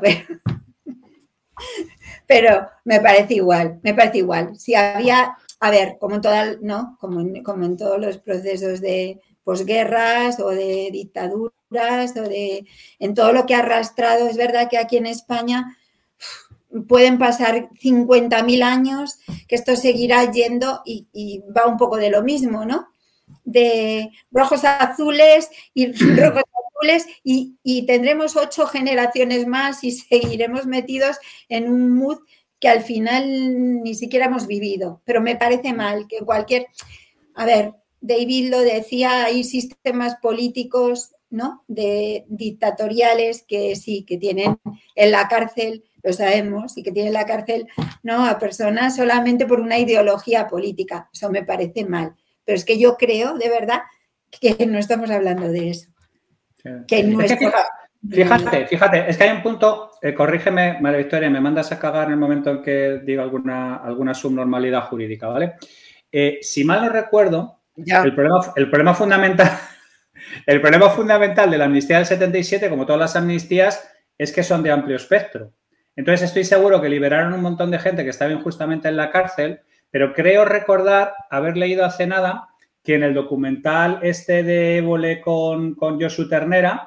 pero me parece igual. Si había, a ver, como en toda, ¿no? Como en todos los procesos de posguerras o de dictaduras o en todo lo que ha arrastrado, es verdad que aquí en España pueden pasar 50.000 años, que esto seguirá yendo y va un poco de lo mismo, ¿no? De rojos azules y rojos azules y tendremos 8 generaciones más y seguiremos metidos en un mood que al final ni siquiera hemos vivido. Pero me parece mal que a ver, David lo decía, hay sistemas políticos, ¿no? Dictatoriales que sí, que tienen en la cárcel, lo sabemos, y que tienen en la cárcel, ¿no? A personas solamente por una ideología política. Eso me parece mal. Pero es que yo creo, de verdad, que no estamos hablando de eso. Sí. Que nuestro... Fíjate, es que hay un punto, corrígeme, María Victoria, me mandas a cagar en el momento en que diga alguna subnormalidad jurídica, ¿vale? Si mal no recuerdo, el problema fundamental de la amnistía del 77, como todas las amnistías, es que son de amplio espectro. Entonces, estoy seguro que liberaron un montón de gente que estaba injustamente en la cárcel, pero creo recordar haber leído hace nada que en el documental este de Évole con Josu Ternera,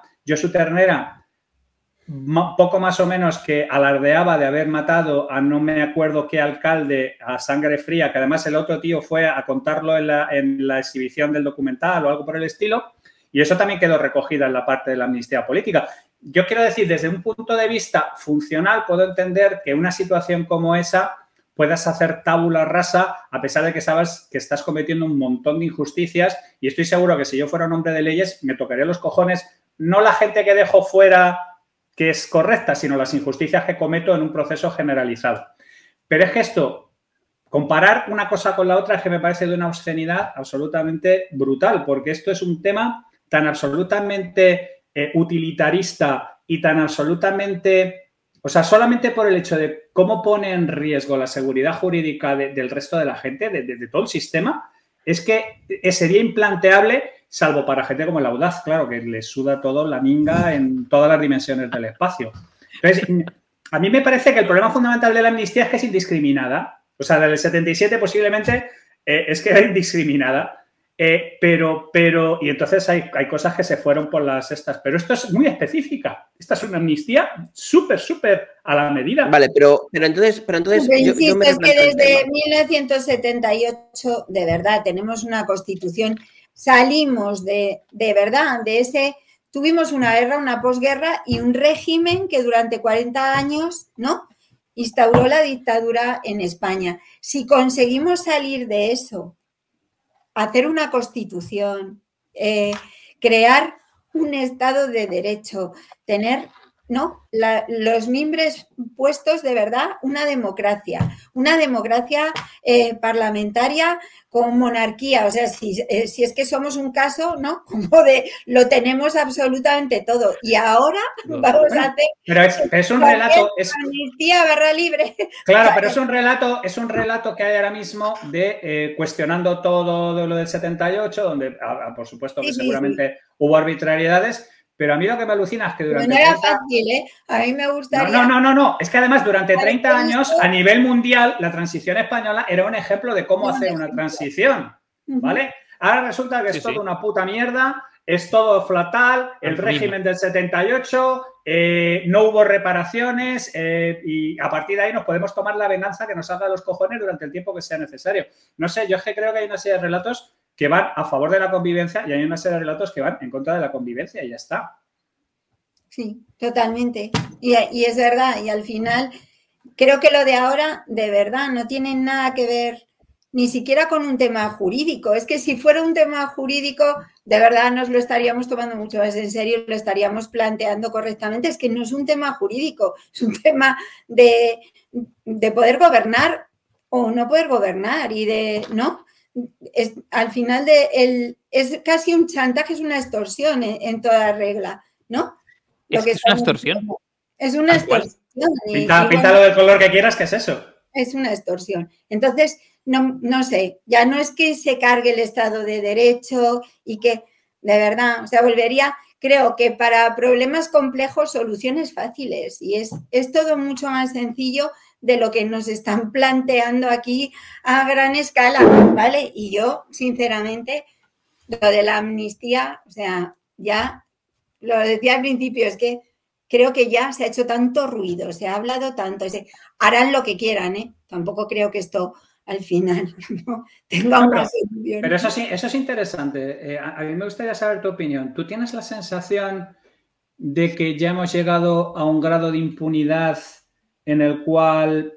poco más o menos que alardeaba de haber matado a no me acuerdo qué alcalde a sangre fría, que además el otro tío fue a contarlo en la exhibición del documental o algo por el estilo, y eso también quedó recogida en la parte de la amnistía política. Yo quiero decir, desde un punto de vista funcional, puedo entender que una situación como esa puedas hacer tabula rasa a pesar de que sabes que estás cometiendo un montón de injusticias, y estoy seguro que si yo fuera un hombre de leyes me tocaría los cojones, no la gente que dejo fuera que es correcta, sino las injusticias que cometo en un proceso generalizado. Pero es que esto, comparar una cosa con la otra, es que me parece de una obscenidad absolutamente brutal, porque esto es un tema tan absolutamente utilitarista y tan absolutamente, o sea, solamente por el hecho de cómo pone en riesgo la seguridad jurídica del resto de la gente, de todo el sistema, es que sería implanteable, salvo para gente como el Audaz, claro, que le suda todo la minga en todas las dimensiones del espacio. Entonces, a mí me parece que el problema fundamental de la amnistía es que es indiscriminada. O sea, del 77 posiblemente es que era indiscriminada. Pero y entonces hay cosas que se fueron por las estas. Pero esto es muy específica. Esta es una amnistía súper a la medida. Vale, pero entonces yo me es que desde 1978, de verdad, tenemos una constitución. Salimos de verdad, de ese... Tuvimos una guerra, una posguerra y un régimen que durante 40 años, ¿no?, instauró la dictadura en España. Si conseguimos salir de eso, hacer una constitución, crear un Estado de Derecho, tener, ¿no?, los mimbres puestos de verdad, una democracia parlamentaria con monarquía. O sea, si es que somos un caso, ¿no?, como de lo tenemos absolutamente todo. Y ahora vamos a hacer... Pero es un relato... amnistía barra libre. Claro, pero es un relato que hay ahora mismo de cuestionando todo de lo del 78, donde, por supuesto, que seguramente hubo arbitrariedades. Pero a mí lo que me alucina es que durante... No era fácil, ¿eh? A mí me gustaría... No. Es que además durante 30 años, a nivel mundial, la transición española era un ejemplo de cómo hacer una transición, ¿vale? Ahora resulta que es todo una puta mierda, es todo fatal, el régimen del 78, no hubo reparaciones y a partir de ahí nos podemos tomar la venganza que nos haga los cojones durante el tiempo que sea necesario. No sé, yo es que creo que hay una serie de relatos que van a favor de la convivencia y hay una serie de relatos que van en contra de la convivencia y ya está. Sí, totalmente. Y es verdad, y al final creo que lo de ahora de verdad no tiene nada que ver ni siquiera con un tema jurídico. Es que si fuera un tema jurídico, de verdad nos lo estaríamos tomando mucho más en serio, lo estaríamos planteando correctamente. Es que no es un tema jurídico, es un tema de poder gobernar o no poder gobernar y de, ¿no? Al final es casi un chantaje, es una extorsión en toda regla, ¿no? Es una extorsión. Es una extorsión. Píntalo del color que quieras, que es eso. Es una extorsión. Entonces, no sé, ya no es que se cargue el Estado de Derecho y que, de verdad, o sea, volvería, creo que para problemas complejos, soluciones fáciles. Y es todo mucho más sencillo de lo que nos están planteando aquí a gran escala, ¿vale? Y yo, sinceramente, lo de la amnistía, o sea, ya lo decía al principio, es que creo que ya se ha hecho tanto ruido, se ha hablado tanto, harán lo que quieran, ¿eh? Tampoco creo que esto al final no tenga una solución. Pero eso sí, eso es interesante. A mí me gustaría saber tu opinión. ¿Tú tienes la sensación de que ya hemos llegado a un grado de impunidad en el cual,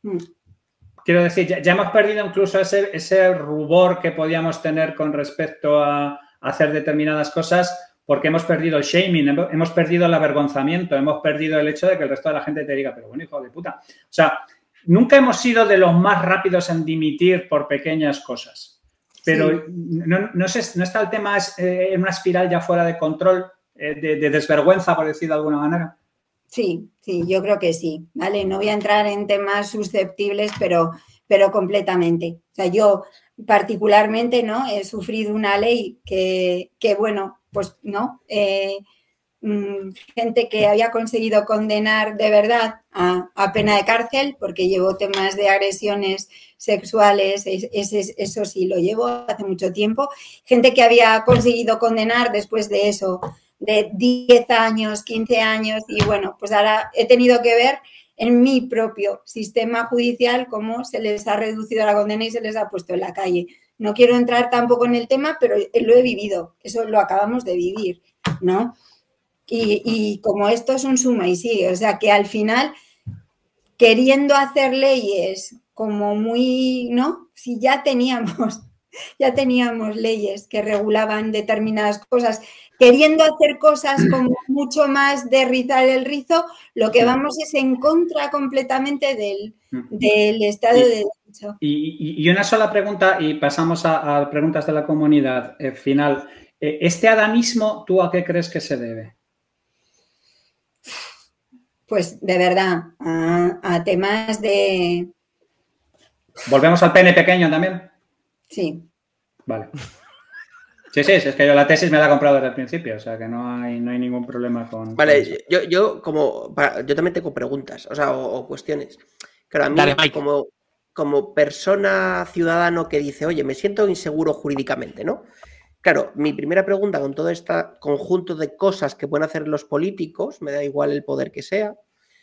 quiero decir, ya hemos perdido incluso ese rubor que podíamos tener con respecto a hacer determinadas cosas, porque hemos perdido el shaming, hemos perdido el avergonzamiento, hemos perdido el hecho de que el resto de la gente te diga, pero bueno, hijo de puta. O sea, nunca hemos sido de los más rápidos en dimitir por pequeñas cosas, pero sí. No está el tema en una espiral ya fuera de control, de desvergüenza, por decir de alguna manera? Sí, yo creo que sí, ¿vale? No voy a entrar en temas susceptibles, pero completamente. O sea, yo particularmente, ¿no? He sufrido una ley que bueno, pues, ¿no? Gente que había conseguido condenar de verdad a pena de cárcel, porque llevo temas de agresiones sexuales, eso sí lo llevo hace mucho tiempo. Gente que había conseguido condenar después de eso, de 10 años, 15 años, y bueno, pues ahora he tenido que ver en mi propio sistema judicial cómo se les ha reducido la condena y se les ha puesto en la calle. No quiero entrar tampoco en el tema, pero lo he vivido, eso lo acabamos de vivir, ¿no? Y como esto es un suma y sigue, o sea que al final, queriendo hacer leyes como muy, ¿no? Si ya teníamos leyes que regulaban determinadas cosas, queriendo hacer cosas como mucho más de rizar el rizo, lo que vamos es en contra completamente del Estado de Derecho. Y una sola pregunta y pasamos a preguntas de la comunidad final. ¿Este adanismo tú a qué crees que se debe? Pues de verdad, a temas de... ¿Volvemos al pene pequeño también? Sí. Vale. Sí, es que yo la tesis me la he comprado desde el principio, o sea que no hay ningún problema con... Vale, con yo también tengo preguntas, o sea, o cuestiones. Claro, a mí, Dale, como persona ciudadano que dice, oye, me siento inseguro jurídicamente, ¿no? Claro, mi primera pregunta con todo este conjunto de cosas que pueden hacer los políticos, me da igual el poder que sea,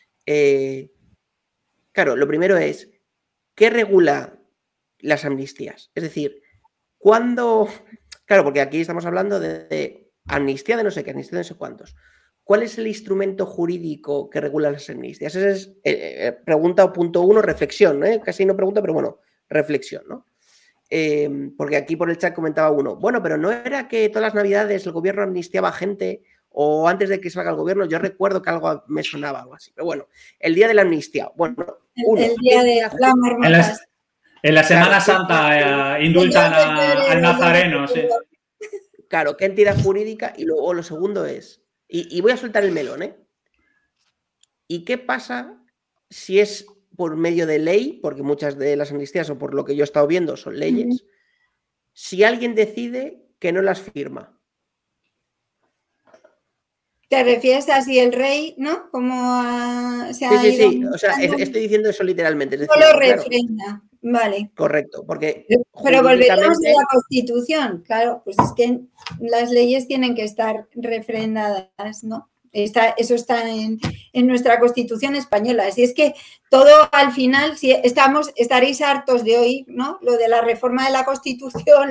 claro, lo primero es, ¿qué regula las amnistías? Es decir, ¿cuándo? Claro, porque aquí estamos hablando de amnistía de no sé qué, amnistía de no sé cuántos. ¿Cuál es el instrumento jurídico que regula las amnistías? Esa es pregunta o punto uno, reflexión, ¿no? Casi no pregunta, pero bueno, reflexión, ¿no? Porque aquí por el chat comentaba uno, bueno, pero no era que todas las navidades el gobierno amnistiaba gente o antes de que salga el gobierno, yo recuerdo que algo me sonaba algo así, pero bueno, el día de la amnistía, bueno, el día de la marmota. En la Semana Santa indultan al nazareno, sí. Claro, ¿qué entidad jurídica? Y luego lo segundo es, y voy a soltar el melón, ¿eh? ¿Y qué pasa si es por medio de ley, porque muchas de las amnistías o por lo que yo he estado viendo son leyes, si alguien decide que no las firma? ¿Te refieres a si el rey, ¿no? Como se ha sí, ido... sí, o sea, estoy diciendo eso literalmente. Es decir, solo refrenda, claro. Vale. Correcto, porque pero volveríamos a la Constitución, claro, pues es que las leyes tienen que estar refrendadas, ¿no? Eso está en nuestra Constitución española. Así es que todo al final, si estaréis hartos de oír, ¿no? Lo de la reforma de la Constitución,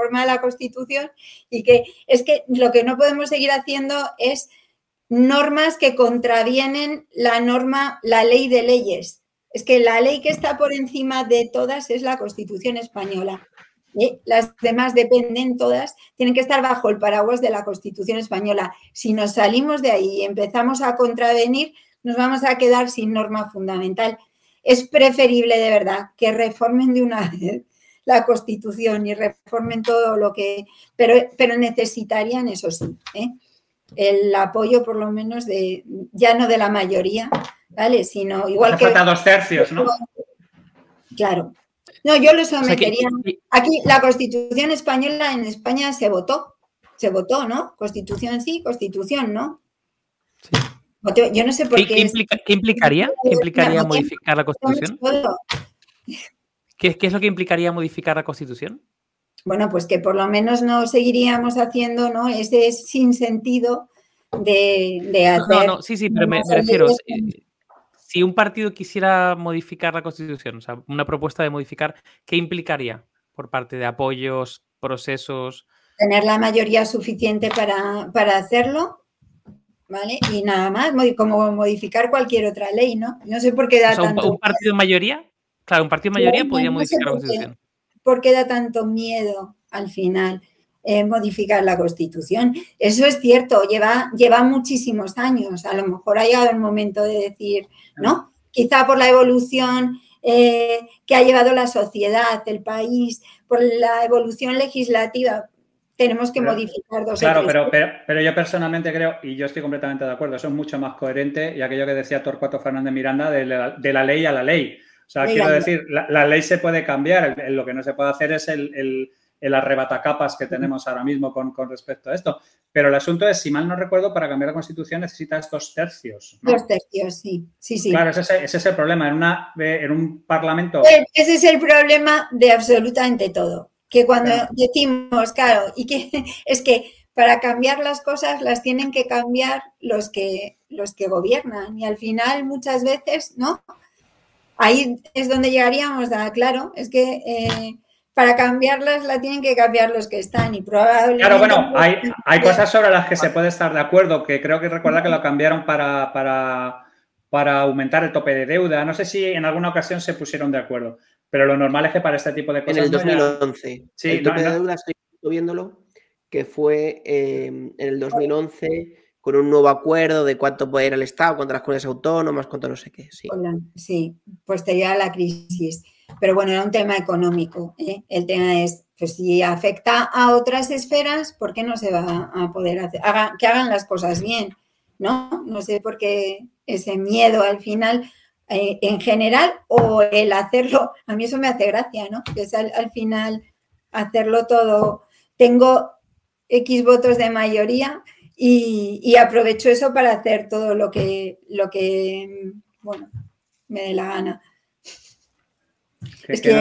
y que es que lo que no podemos seguir haciendo es normas que contravienen la ley de leyes. Es que la ley que está por encima de todas es la Constitución española. Las demás dependen todas, tienen que estar bajo el paraguas de la Constitución española. Si nos salimos de ahí y empezamos a contravenir, nos vamos a quedar sin norma fundamental. Es preferible de verdad que reformen de una vez la Constitución y reformen todo lo que... Pero necesitarían, eso sí, el apoyo por lo menos ya no de la mayoría, ¿vale? Sino igual que... falta 2/3, ¿no? Claro. No, yo lo sometería. Aquí la Constitución española en España se votó, ¿no? Constitución sí, Constitución no. Sí. Yo no sé por qué. ¿Qué implicaría? ¿Qué implicaría modificar la Constitución? ¿Qué es lo que implicaría modificar la Constitución? Bueno, pues que por lo menos no seguiríamos haciendo, ¿no? Ese sinsentido de hacer... No, sí, pero me refiero... Si un partido quisiera modificar la Constitución, o sea, una propuesta de modificar, ¿qué implicaría por parte de apoyos, procesos? Tener la mayoría suficiente para hacerlo, ¿vale? Y nada más, como modificar cualquier otra ley, ¿no? No sé por qué da tanto... ¿Un partido de mayoría? Claro, un partido de mayoría podría modificar la Constitución. ¿Por qué da tanto miedo al final modificar la Constitución? Eso es cierto, lleva muchísimos años. A lo mejor ha llegado el momento de decir, ¿no? Quizá por la evolución que ha llevado la sociedad, el país, por la evolución legislativa, tenemos que modificar dos claro, o tres. pero yo personalmente creo, y yo estoy completamente de acuerdo, eso es mucho más coherente y aquello que decía Torcuato Fernández Miranda de la ley a la ley. O sea, quiero decir, la ley se puede cambiar, lo que no se puede hacer es el arrebatacapas que tenemos ahora mismo con respecto a esto. Pero el asunto es, si mal no recuerdo, para cambiar la Constitución necesitas 2 tercios, ¿no? 2 tercios, sí. Claro, ese es el problema. En un parlamento... Ese es el problema de absolutamente todo. Que cuando decimos, claro, y que es que para cambiar las cosas las tienen que cambiar los que gobiernan. Y al final, muchas veces, ¿no? Ahí es donde llegaríamos a, claro, es que para cambiarlas la tienen que cambiar los que están y probablemente... Claro, bueno, hay cosas sobre las que se puede estar de acuerdo, que creo que recuerda que lo cambiaron para aumentar el tope de deuda. No sé si en alguna ocasión se pusieron de acuerdo, pero lo normal es que para este tipo de cosas... En el 2011. Sí, el tope de deuda, estoy viéndolo, que fue en el 2011... con un nuevo acuerdo de cuánto puede ir el Estado contra las comunidades autónomas, contra no sé qué. Sí, posterior a la crisis. Pero bueno, era un tema económico. El tema es, pues si afecta a otras esferas, ¿por qué no se va a poder hacer? Que hagan las cosas bien, ¿no? No sé por qué ese miedo al final, en general, o el hacerlo, a mí eso me hace gracia, ¿no? Que es al final hacerlo todo. Tengo X votos de mayoría y aprovecho eso para hacer todo lo que bueno, me dé la gana. Es que no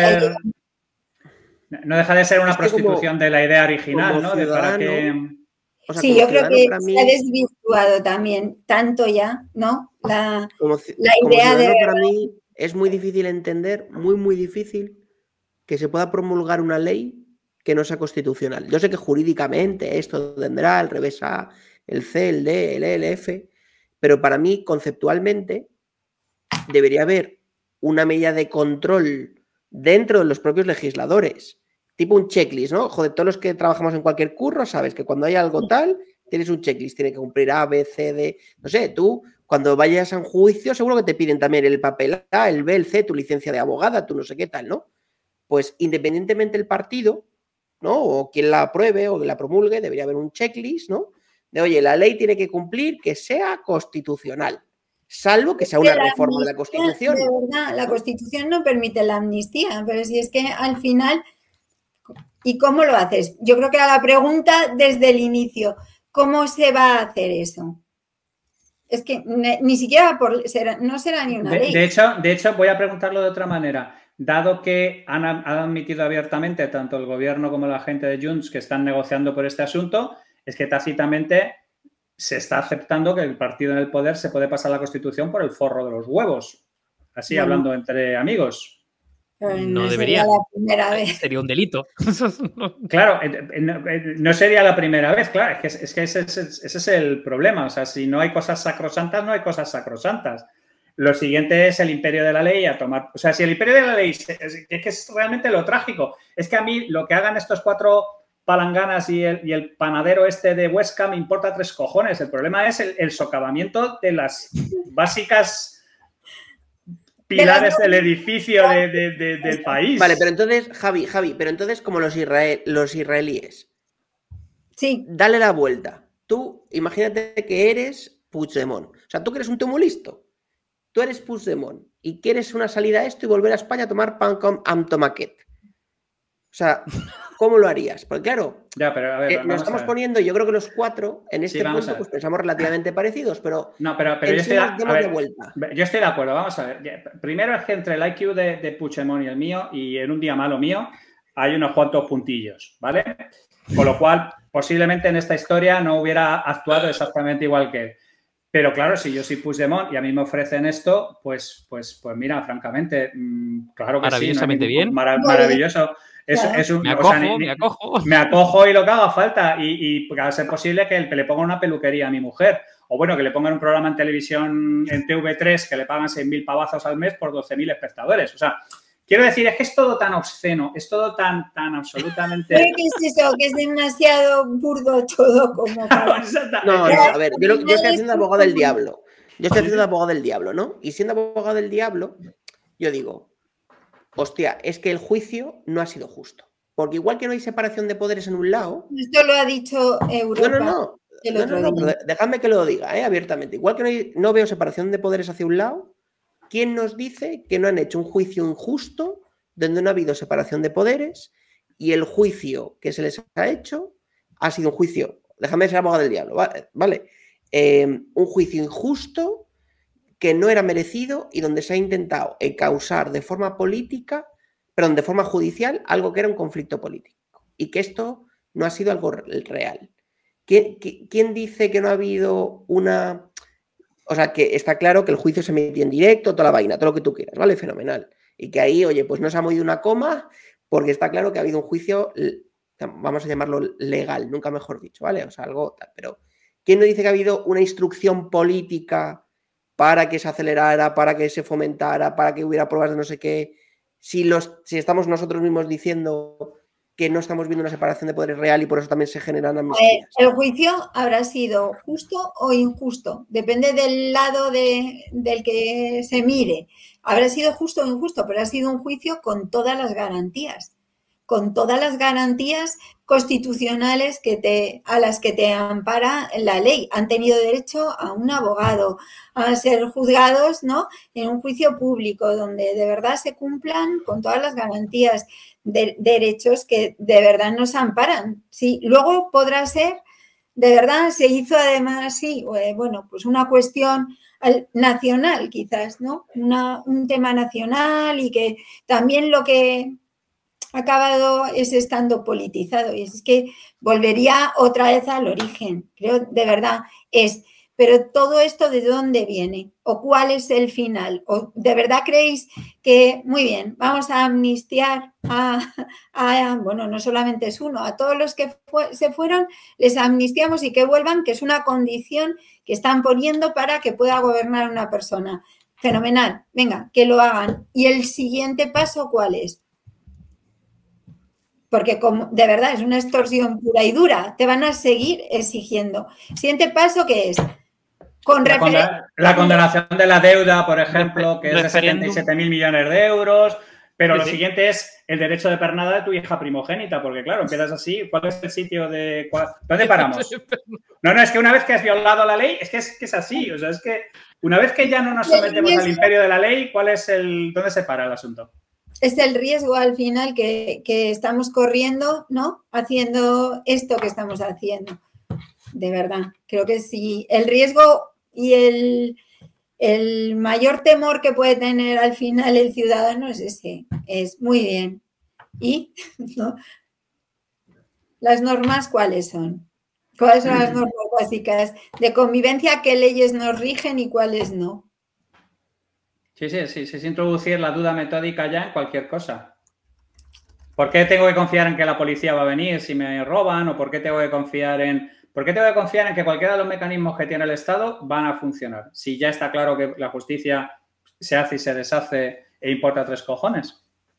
deja de ser una prostitución de la idea original, ¿no? Ciudadano, para que... O sea, sí, yo creo que se ha desvirtuado también tanto ya, ¿no? La idea de... Para mí es muy difícil entender, muy difícil, que se pueda promulgar una ley que no sea constitucional. Yo sé que jurídicamente esto tendrá el revés A, el C, el D, el E, el F, pero para mí, conceptualmente, debería haber una medida de control dentro de los propios legisladores, tipo un checklist, ¿no? Joder, todos los que trabajamos en cualquier curro sabes que cuando hay algo tal, tienes un checklist, tiene que cumplir A, B, C, D, no sé, tú cuando vayas a un juicio seguro que te piden también el papel A, el B, el C, tu licencia de abogada, tu no sé qué tal, ¿no? Pues independientemente del partido, ¿no? O quien la apruebe o que la promulgue, debería haber un checklist, ¿no? De, oye, la ley tiene que cumplir que sea constitucional, salvo que sea una reforma de la Constitución. De verdad, la Constitución no permite la amnistía, pero si es que al final, ¿y cómo lo haces? Yo creo que era la pregunta desde el inicio, ¿cómo se va a hacer eso? Es que ni siquiera no será ni una ley. De hecho, voy a preguntarlo de otra manera. Dado que han admitido abiertamente tanto el gobierno como la gente de Junts que están negociando por este asunto, es que tácitamente se está aceptando que el partido en el poder se puede pasar la Constitución por el forro de los huevos. Así, hablando entre amigos. No debería. Sería la primera vez. Sería un delito. Claro, no sería la primera vez, claro. Es que ese es el problema. O sea, si no hay cosas sacrosantas, no hay cosas sacrosantas. Lo siguiente es el imperio de la ley a tomar... O sea, si el imperio de la ley es que es realmente lo trágico. Es que a mí lo que hagan estos 4 palanganas y el panadero este de Huesca me importa 3 cojones. El problema es el socavamiento de las básicas pilares del edificio del país. Vale, pero entonces, Javi, pero entonces como los israelíes. Sí. Dale la vuelta. Tú, imagínate que eres Puigdemont. O sea, tú que eres un tío muy listo. Tú eres Puigdemont y quieres una salida a esto y volver a España a tomar pan con amtomaquet. O sea, ¿cómo lo harías? Porque claro, ya, pero a ver, nos estamos poniendo, yo creo que los 4 en este punto pues pensamos relativamente parecidos, pero no, pero yo estoy de acuerdo, vamos a ver. Primero es que entre el IQ de Puigdemont y el mío, y en un día malo mío, hay unos cuantos puntillos, ¿vale? Con lo cual, posiblemente en esta historia no hubiera actuado exactamente igual que él. Pero claro, si yo soy Puigdemont y a mí me ofrecen esto, pues mira, francamente, claro que maravillosamente sí. Bien. Maravilloso. Me acojo y lo que haga falta. Y a ser posible que le ponga una peluquería a mi mujer. O bueno, que le pongan un programa en televisión en TV3 que le pagan 6.000 pavazos al mes por 12.000 espectadores. O sea, quiero decir, es que es todo tan obsceno, es todo tan absolutamente... ¿Qué es eso? Que es demasiado burdo todo como... No, a ver, yo estoy haciendo abogado del diablo. Yo estoy haciendo abogado del diablo, ¿no? Y siendo abogado del diablo, yo digo, hostia, es que el juicio no ha sido justo. Porque igual que no hay separación de poderes en un lado... Esto lo ha dicho Europa. No, pero dejadme que lo diga abiertamente. Igual que no veo separación de poderes hacia un lado, ¿quién nos dice que no han hecho un juicio injusto donde no ha habido separación de poderes y el juicio que se les ha hecho ha sido un juicio, déjame ser abogado del diablo, ¿vale? Un juicio injusto que no era merecido y donde se ha intentado causar de forma política, perdón, de forma judicial, algo que era un conflicto político y que esto no ha sido algo real. ¿Quién dice que no ha habido una... O sea, que está claro que el juicio se metió en directo, toda la vaina, todo lo que tú quieras, ¿vale? Fenomenal. Y que ahí, oye, pues no se ha movido una coma porque está claro que ha habido un juicio, vamos a llamarlo legal, nunca mejor dicho, ¿vale? O sea, algo tal. Pero ¿quién no dice que ha habido una instrucción política para que se acelerara, para que se fomentara, para que hubiera pruebas de no sé qué? Si estamos nosotros mismos diciendo que no estamos viendo una separación de poderes real y por eso también se generan amnistías. El juicio habrá sido justo o injusto, depende del lado del que se mire. Habrá sido justo o injusto, pero ha sido un juicio con todas las garantías constitucionales a las que te ampara la ley. Han tenido derecho a un abogado, a ser juzgados, ¿no?, en un juicio público donde de verdad se cumplan con todas las garantías de derechos que de verdad nos amparan. Sí, luego podrá ser, de verdad, se hizo además, sí, bueno, pues una cuestión nacional quizás, ¿no? Un tema nacional y que también lo que ha acabado es estando politizado y es que volvería otra vez al origen, creo, de verdad, pero todo esto ¿de dónde viene? ¿O cuál es el final? ¿O de verdad creéis que, muy bien, vamos a amnistiar bueno, no solamente es uno, a todos los que se fueron, les amnistiamos y que vuelvan, que es una condición que están poniendo para que pueda gobernar una persona? Fenomenal, venga, que lo hagan. ¿Y el siguiente paso cuál es? Porque de verdad es una extorsión pura y dura, te van a seguir exigiendo. Siguiente paso, ¿qué es? La condonación de la deuda, por ejemplo, que es de 77.000 millones de euros, pero lo siguiente es el derecho de pernada de tu hija primogénita, porque claro, empiezas así, ¿cuál es el sitio de...? ¿Dónde paramos? No, es que una vez que has violado la ley, es que es así, o sea, es que una vez que ya no nos sometemos al imperio de la ley, ¿dónde se para el asunto? Es el riesgo al final que estamos corriendo, ¿no? Haciendo esto que estamos haciendo. De verdad, creo que sí. El riesgo y el mayor temor que puede tener al final el ciudadano es ese. Es muy bien. ¿Y no? ¿Las normas cuáles son? ¿Cuáles son las normas básicas de convivencia? ¿Qué leyes nos rigen y cuáles no? Sí, es introducir la duda metódica ya en cualquier cosa. ¿Por qué tengo que confiar en que la policía va a venir si me roban? ¿O por qué tengo que confiar en que cualquiera de los mecanismos que tiene el Estado van a funcionar? Si ya está claro que la justicia se hace y se deshace e importa 3 cojones.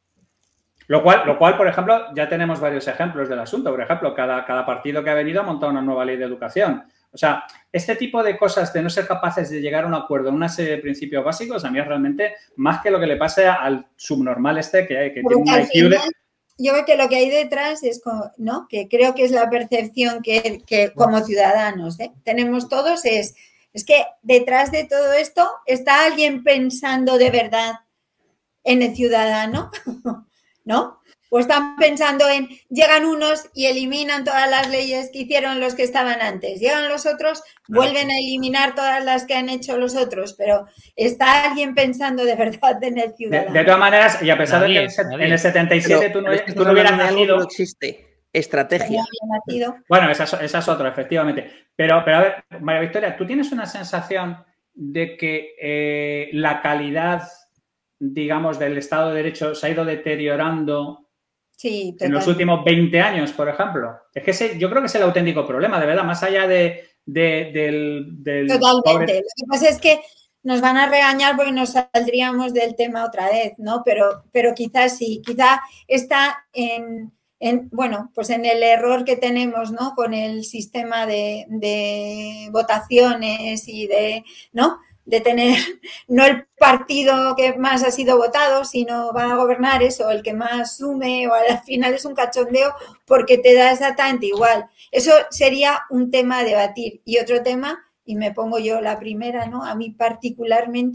Lo cual, por ejemplo, ya tenemos varios ejemplos del asunto. Por ejemplo, cada partido que ha venido ha montado una nueva ley de educación. O sea, este tipo de cosas de no ser capaces de llegar a un acuerdo en una serie de principios básicos, a mí es realmente más que lo que le pase al subnormal que hay, que tiene un IQ de... Yo creo que lo que hay detrás es, ¿no?, que creo que es la percepción que como ciudadanos tenemos todos, es que detrás de todo esto está alguien pensando de verdad en el ciudadano, ¿no? O están pensando en, llegan unos y eliminan todas las leyes que hicieron los que estaban antes. Llegan los otros, vuelven a eliminar todas las que han hecho los otros. Pero ¿está alguien pensando de verdad en el ciudadano? De todas maneras, y a pesar de que en el 77 tú no hubieras nacido... No existe estrategia. Bueno, esa es otra, efectivamente. Pero a ver, María Victoria, ¿tú tienes una sensación de que la calidad, digamos, del Estado de Derecho se ha ido deteriorando en los últimos 20 años, por ejemplo? Es que yo creo que es el auténtico problema, de verdad, más allá del Totalmente. Pobre... Lo que pasa es que nos van a regañar porque nos saldríamos del tema otra vez, ¿no? Pero quizás sí, quizá está bueno, pues en el error que tenemos, ¿no?, con el sistema de votaciones y ¿no? de tener no el partido que más ha sido votado, sino va a gobernar eso, el que más sume, o al final es un cachondeo porque te da exactamente igual. Eso sería un tema a debatir. Y otro tema, y me pongo yo la primera, ¿no? A mí particularmente,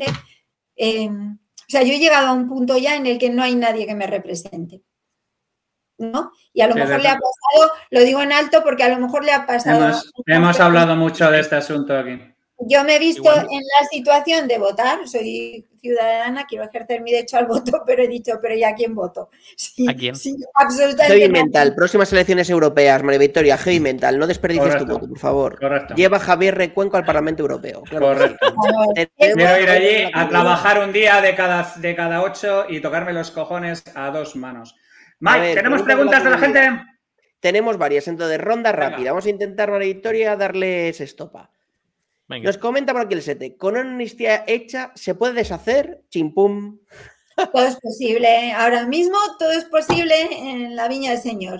o sea, yo he llegado a un punto ya en el que no hay nadie que me represente, ¿no? Y a lo mejor le ha pasado, lo digo en alto porque a lo mejor le ha pasado... Hemos hablado mucho de este asunto aquí. Yo me he visto en la situación de votar, soy ciudadana, quiero ejercer mi derecho al voto, pero he dicho, pero ¿y a quién voto? Sí, ¿A quién? Sí, absolutamente. Heavy Mental, próximas elecciones europeas, María Victoria, Heavy Mental, no desperdicies tu voto, por favor. Correcto. Lleva Javier Recuenco al Parlamento Europeo. Claro. Correcto. Quiero ir allí a trabajar un día de cada 8 y tocarme los cojones a 2 manos. Mike, ¿tenemos preguntas de la gente? Tenemos varias, entonces ronda rápida. Vamos a intentar, María Victoria, darles estopa. Venga. Nos comenta por aquí el Sete. Con una amnistía hecha, ¿se puede deshacer? Chimpum. Todo es posible. Ahora mismo todo es posible en la viña del Señor.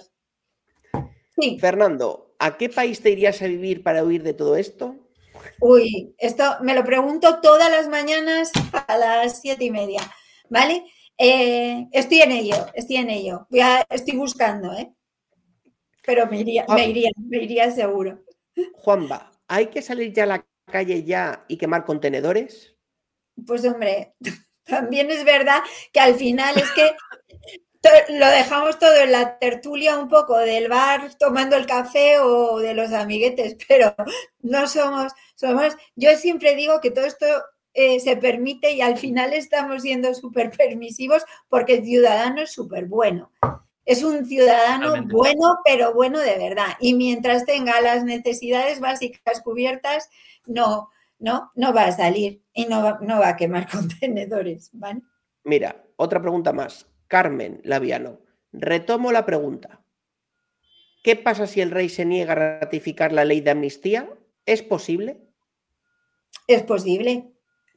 Sí. Fernando, ¿a qué país te irías a vivir para huir de todo esto? Uy, esto me lo pregunto todas las mañanas a las 7:30, ¿vale? Estoy en ello. Estoy buscando, ¿eh? Pero me iría seguro. Juanba, ¿hay que salir ya a la calle ya y quemar contenedores? Pues hombre, también es verdad que al final es que lo dejamos todo en la tertulia un poco del bar tomando el café o de los amiguetes, pero no somos, yo siempre digo que todo esto se permite y al final estamos siendo súper permisivos porque el ciudadano es súper bueno. Es un ciudadano Totalmente. bueno, pero bueno de verdad. Y mientras tenga las necesidades básicas cubiertas, no va a salir y no va a quemar contenedores, ¿vale? Mira, otra pregunta más. Carmen Laviano, retomo la pregunta. ¿Qué pasa si el rey se niega a ratificar la ley de amnistía? ¿Es posible? Es posible.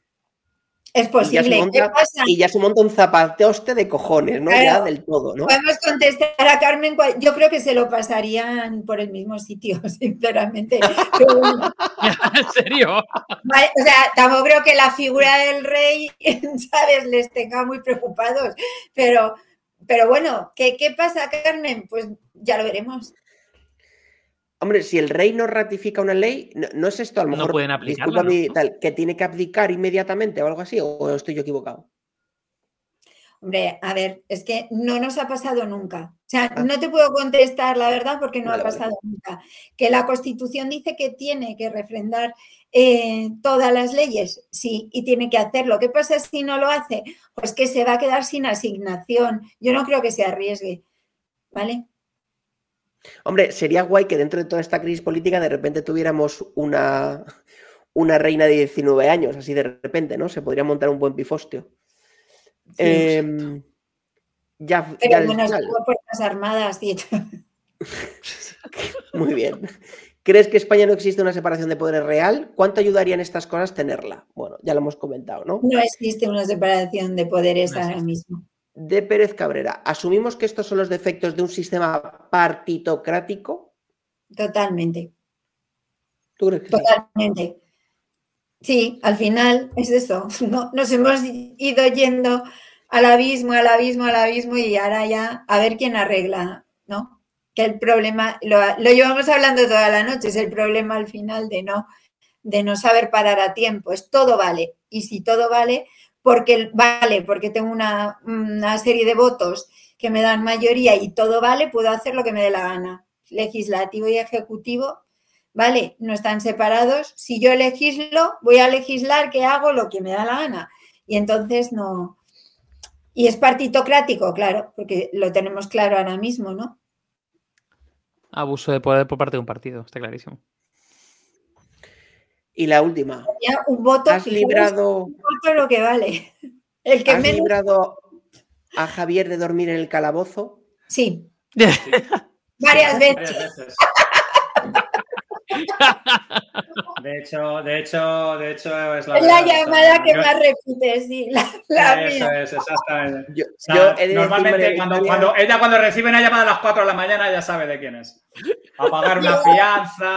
Es posible. Y ya se monta un zapatoste de cojones, ¿no? Claro, ya del todo, ¿no? Podemos contestar a Carmen. Yo creo que se lo pasarían por el mismo sitio, sinceramente. Pero bueno. ¿En serio? Vale, o sea, tampoco creo que la figura del rey, ¿sabes?, les tenga muy preocupados. Pero bueno, ¿qué pasa, Carmen? Pues ya lo veremos. Hombre, si el rey no ratifica una ley, no es esto a lo mejor, no pueden aplicarla, discúlpame, ¿no? tal, que tiene que abdicar inmediatamente o algo así, o estoy yo equivocado. Hombre, a ver, es que no nos ha pasado nunca. O sea, no te puedo contestar la verdad porque no ha pasado nunca. Que la Constitución dice que tiene que refrendar todas las leyes, sí, y tiene que hacerlo. ¿Qué pasa si no lo hace? Pues que se va a quedar sin asignación. Yo no creo que se arriesgue, ¿vale? Hombre, sería guay que dentro de toda esta crisis política de repente tuviéramos una reina de 19 años, así de repente, ¿no? Se podría montar un buen pifostio. Sí, pero bueno, estuvo Fuerzas Armadas. Y... Muy bien. ¿Crees que España no existe una separación de poderes real? ¿Cuánto ayudaría en estas cosas tenerla? Bueno, ya lo hemos comentado, ¿no? No existe una separación de poderes ahora mismo. De Pérez Cabrera, ¿asumimos que estos son los defectos de un sistema partitocrático? Totalmente. ¿Tú crees que Totalmente. Sí, al final es eso. Nos hemos ido yendo al abismo y ahora ya a ver quién arregla, ¿no? Que el problema, lo llevamos hablando toda la noche, es el problema al final de no saber parar a tiempo. Es todo vale. Y si todo vale, porque tengo una serie de votos que me dan mayoría y todo vale, puedo hacer lo que me dé la gana. Legislativo y ejecutivo, ¿vale? No están separados. Si yo legislo, voy a legislar que hago lo que me da la gana. Y entonces no... Y es partitocrático, claro, porque lo tenemos claro ahora mismo, ¿no? Abuso de poder por parte de un partido, está clarísimo. Y la última. Un voto, ¿Has librado... Un voto lo que vale. El que ¿Has librado a Javier de dormir en el calabozo? Sí. Varias veces. De hecho, es la Es la llamada que más repites, sí, la mía. Eso es, exactamente. Yo he de Normalmente, decir, cuando recibe una llamada a las 4 de la mañana, ya sabe de quién es. A pagar una fianza.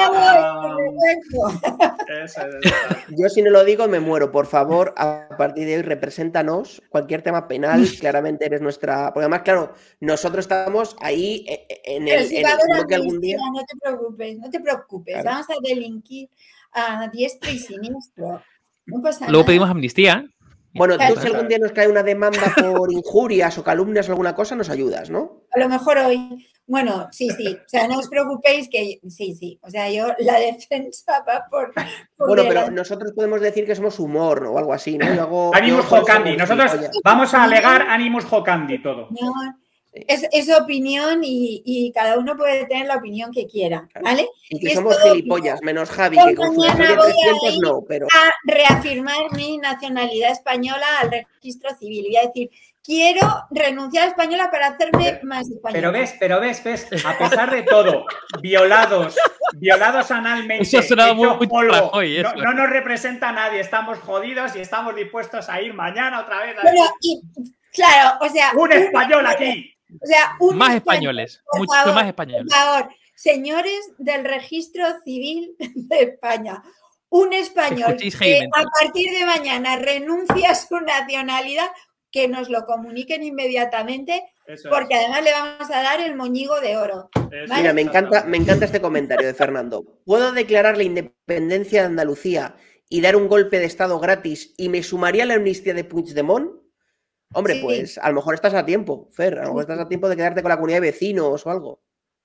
Yo, si no lo digo, me muero. Por favor, a partir de hoy, represéntanos cualquier tema penal. Claramente eres nuestra. Porque además, claro, nosotros estamos ahí en el que algún día. No te preocupes. Claro. Vamos a delinquir a diestro y siniestro. No pasa Luego nada. pedimos amnistía. Bueno, tú si algún día nos cae una demanda por injurias o calumnias o alguna cosa, nos ayudas, ¿no? A lo mejor hoy. Bueno, sí. O sea, no os preocupéis que sí. O sea, yo la defensa va por bueno, pero nosotros podemos decir que somos humor, ¿no? O algo así, ¿no? Animus jocandi. Nosotros vamos a alegar animus jocandi todo. Es opinión y cada uno puede tener la opinión que quiera, ¿vale? Y que somos gilipollas, menos Javi, que con su historia 300 no, pero... A reafirmar mi nacionalidad española al registro civil. Y a decir, quiero renunciar a española para hacerme más española. Pero ves, a pesar de todo, violados analmente, eso ha sonado muy polvo, no nos representa a nadie, estamos jodidos y estamos dispuestos a ir mañana otra vez. Claro, o sea... ¡Un español aquí! O sea, más españoles, mucho más españoles. Por favor, señores del registro civil de España, un español que a partir de mañana renuncia a su nacionalidad, que nos lo comuniquen inmediatamente, porque además le vamos a dar el moñigo de oro. ¿vale? Mira, me encanta este comentario de Fernando. ¿Puedo declarar la independencia de Andalucía y dar un golpe de Estado gratis y me sumaría a la amnistía de Puigdemont? Hombre, pues a lo mejor estás a tiempo, Fer, a lo mejor estás a tiempo de quedarte con la comunidad de vecinos o algo.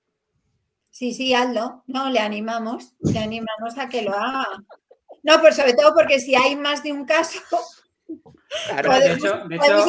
Sí, hazlo. No, le animamos a que lo haga. No, pues sobre todo porque si hay más de un caso... Claro, de hecho,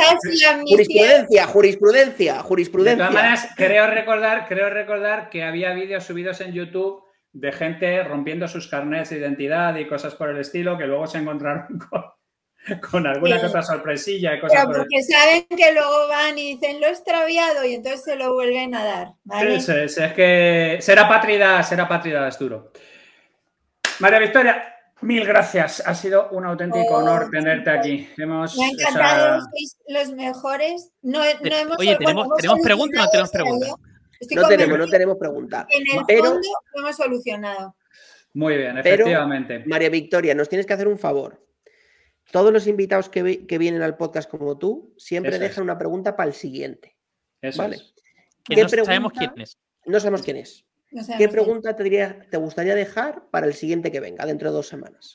jurisprudencia. De todas maneras, creo recordar que había vídeos subidos en YouTube de gente rompiendo sus carnets de identidad y cosas por el estilo que luego se encontraron con alguna que otra sorpresilla y cosas. Pero porque saben que luego van y dicen lo he extraviado y entonces se lo vuelven a dar, ¿vale? Es que ser apátrida es duro. María Victoria, mil gracias. Ha sido un auténtico honor tenerte aquí. Me ha encantado, sois los mejores. Oye, ¿tenemos preguntas o no tenemos preguntas? No tenemos pregunta. En el fondo lo hemos solucionado. Muy bien, efectivamente. Pero, María Victoria, nos tienes que hacer un favor. Todos los invitados que vienen al podcast como tú siempre dejan una pregunta para el siguiente. Eso ¿vale? es. Que no sabemos quién es. No sabemos quién es. ¿Qué pregunta te gustaría dejar para el siguiente que venga dentro de 2 semanas?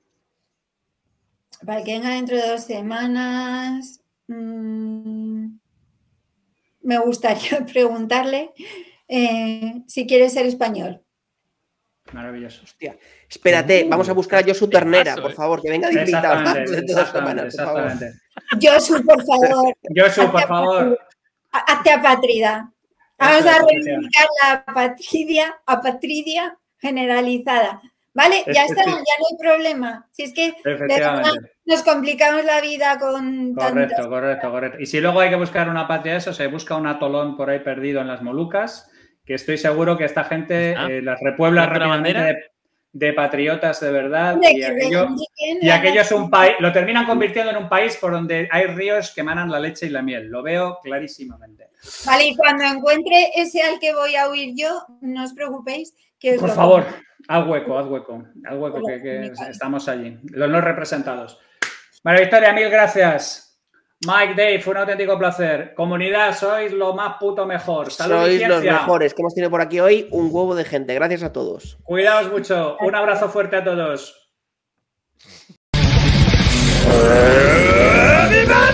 Para que venga dentro de 2 semanas, me gustaría preguntarle si quiere ser español. Maravilloso. Hostia, espérate, vamos a buscar a Josu Ternera, por favor, que venga de invitado. Exactamente. Josu, por favor. Josu, por favor. Hazte apátrida. Vamos a reivindicar la apatridia generalizada. ¿Vale? Ya está, ya no hay problema. Si es que nos complicamos la vida con... Correcto. Y si luego hay que buscar una patria, eso se busca un atolón por ahí perdido en las Molucas, que estoy seguro que esta gente las repuebla rápidamente de patriotas de verdad. Y aquello es un país, lo terminan convirtiendo en un país por donde hay ríos que emanan la leche y la miel. Lo veo clarísimamente. Vale, y cuando encuentre ese al que voy a huir yo, no os preocupéis. Por favor, haz hueco, que estamos allí. Los representados. María Victoria, mil gracias. Mike, Dave, fue un auténtico placer. Comunidad, sois lo más puto mejor. Salud y ciencia. Sois los mejores que hemos tenido por aquí hoy. Un huevo de gente. Gracias a todos. Cuidaos mucho. Un abrazo fuerte a todos. ¡Viva!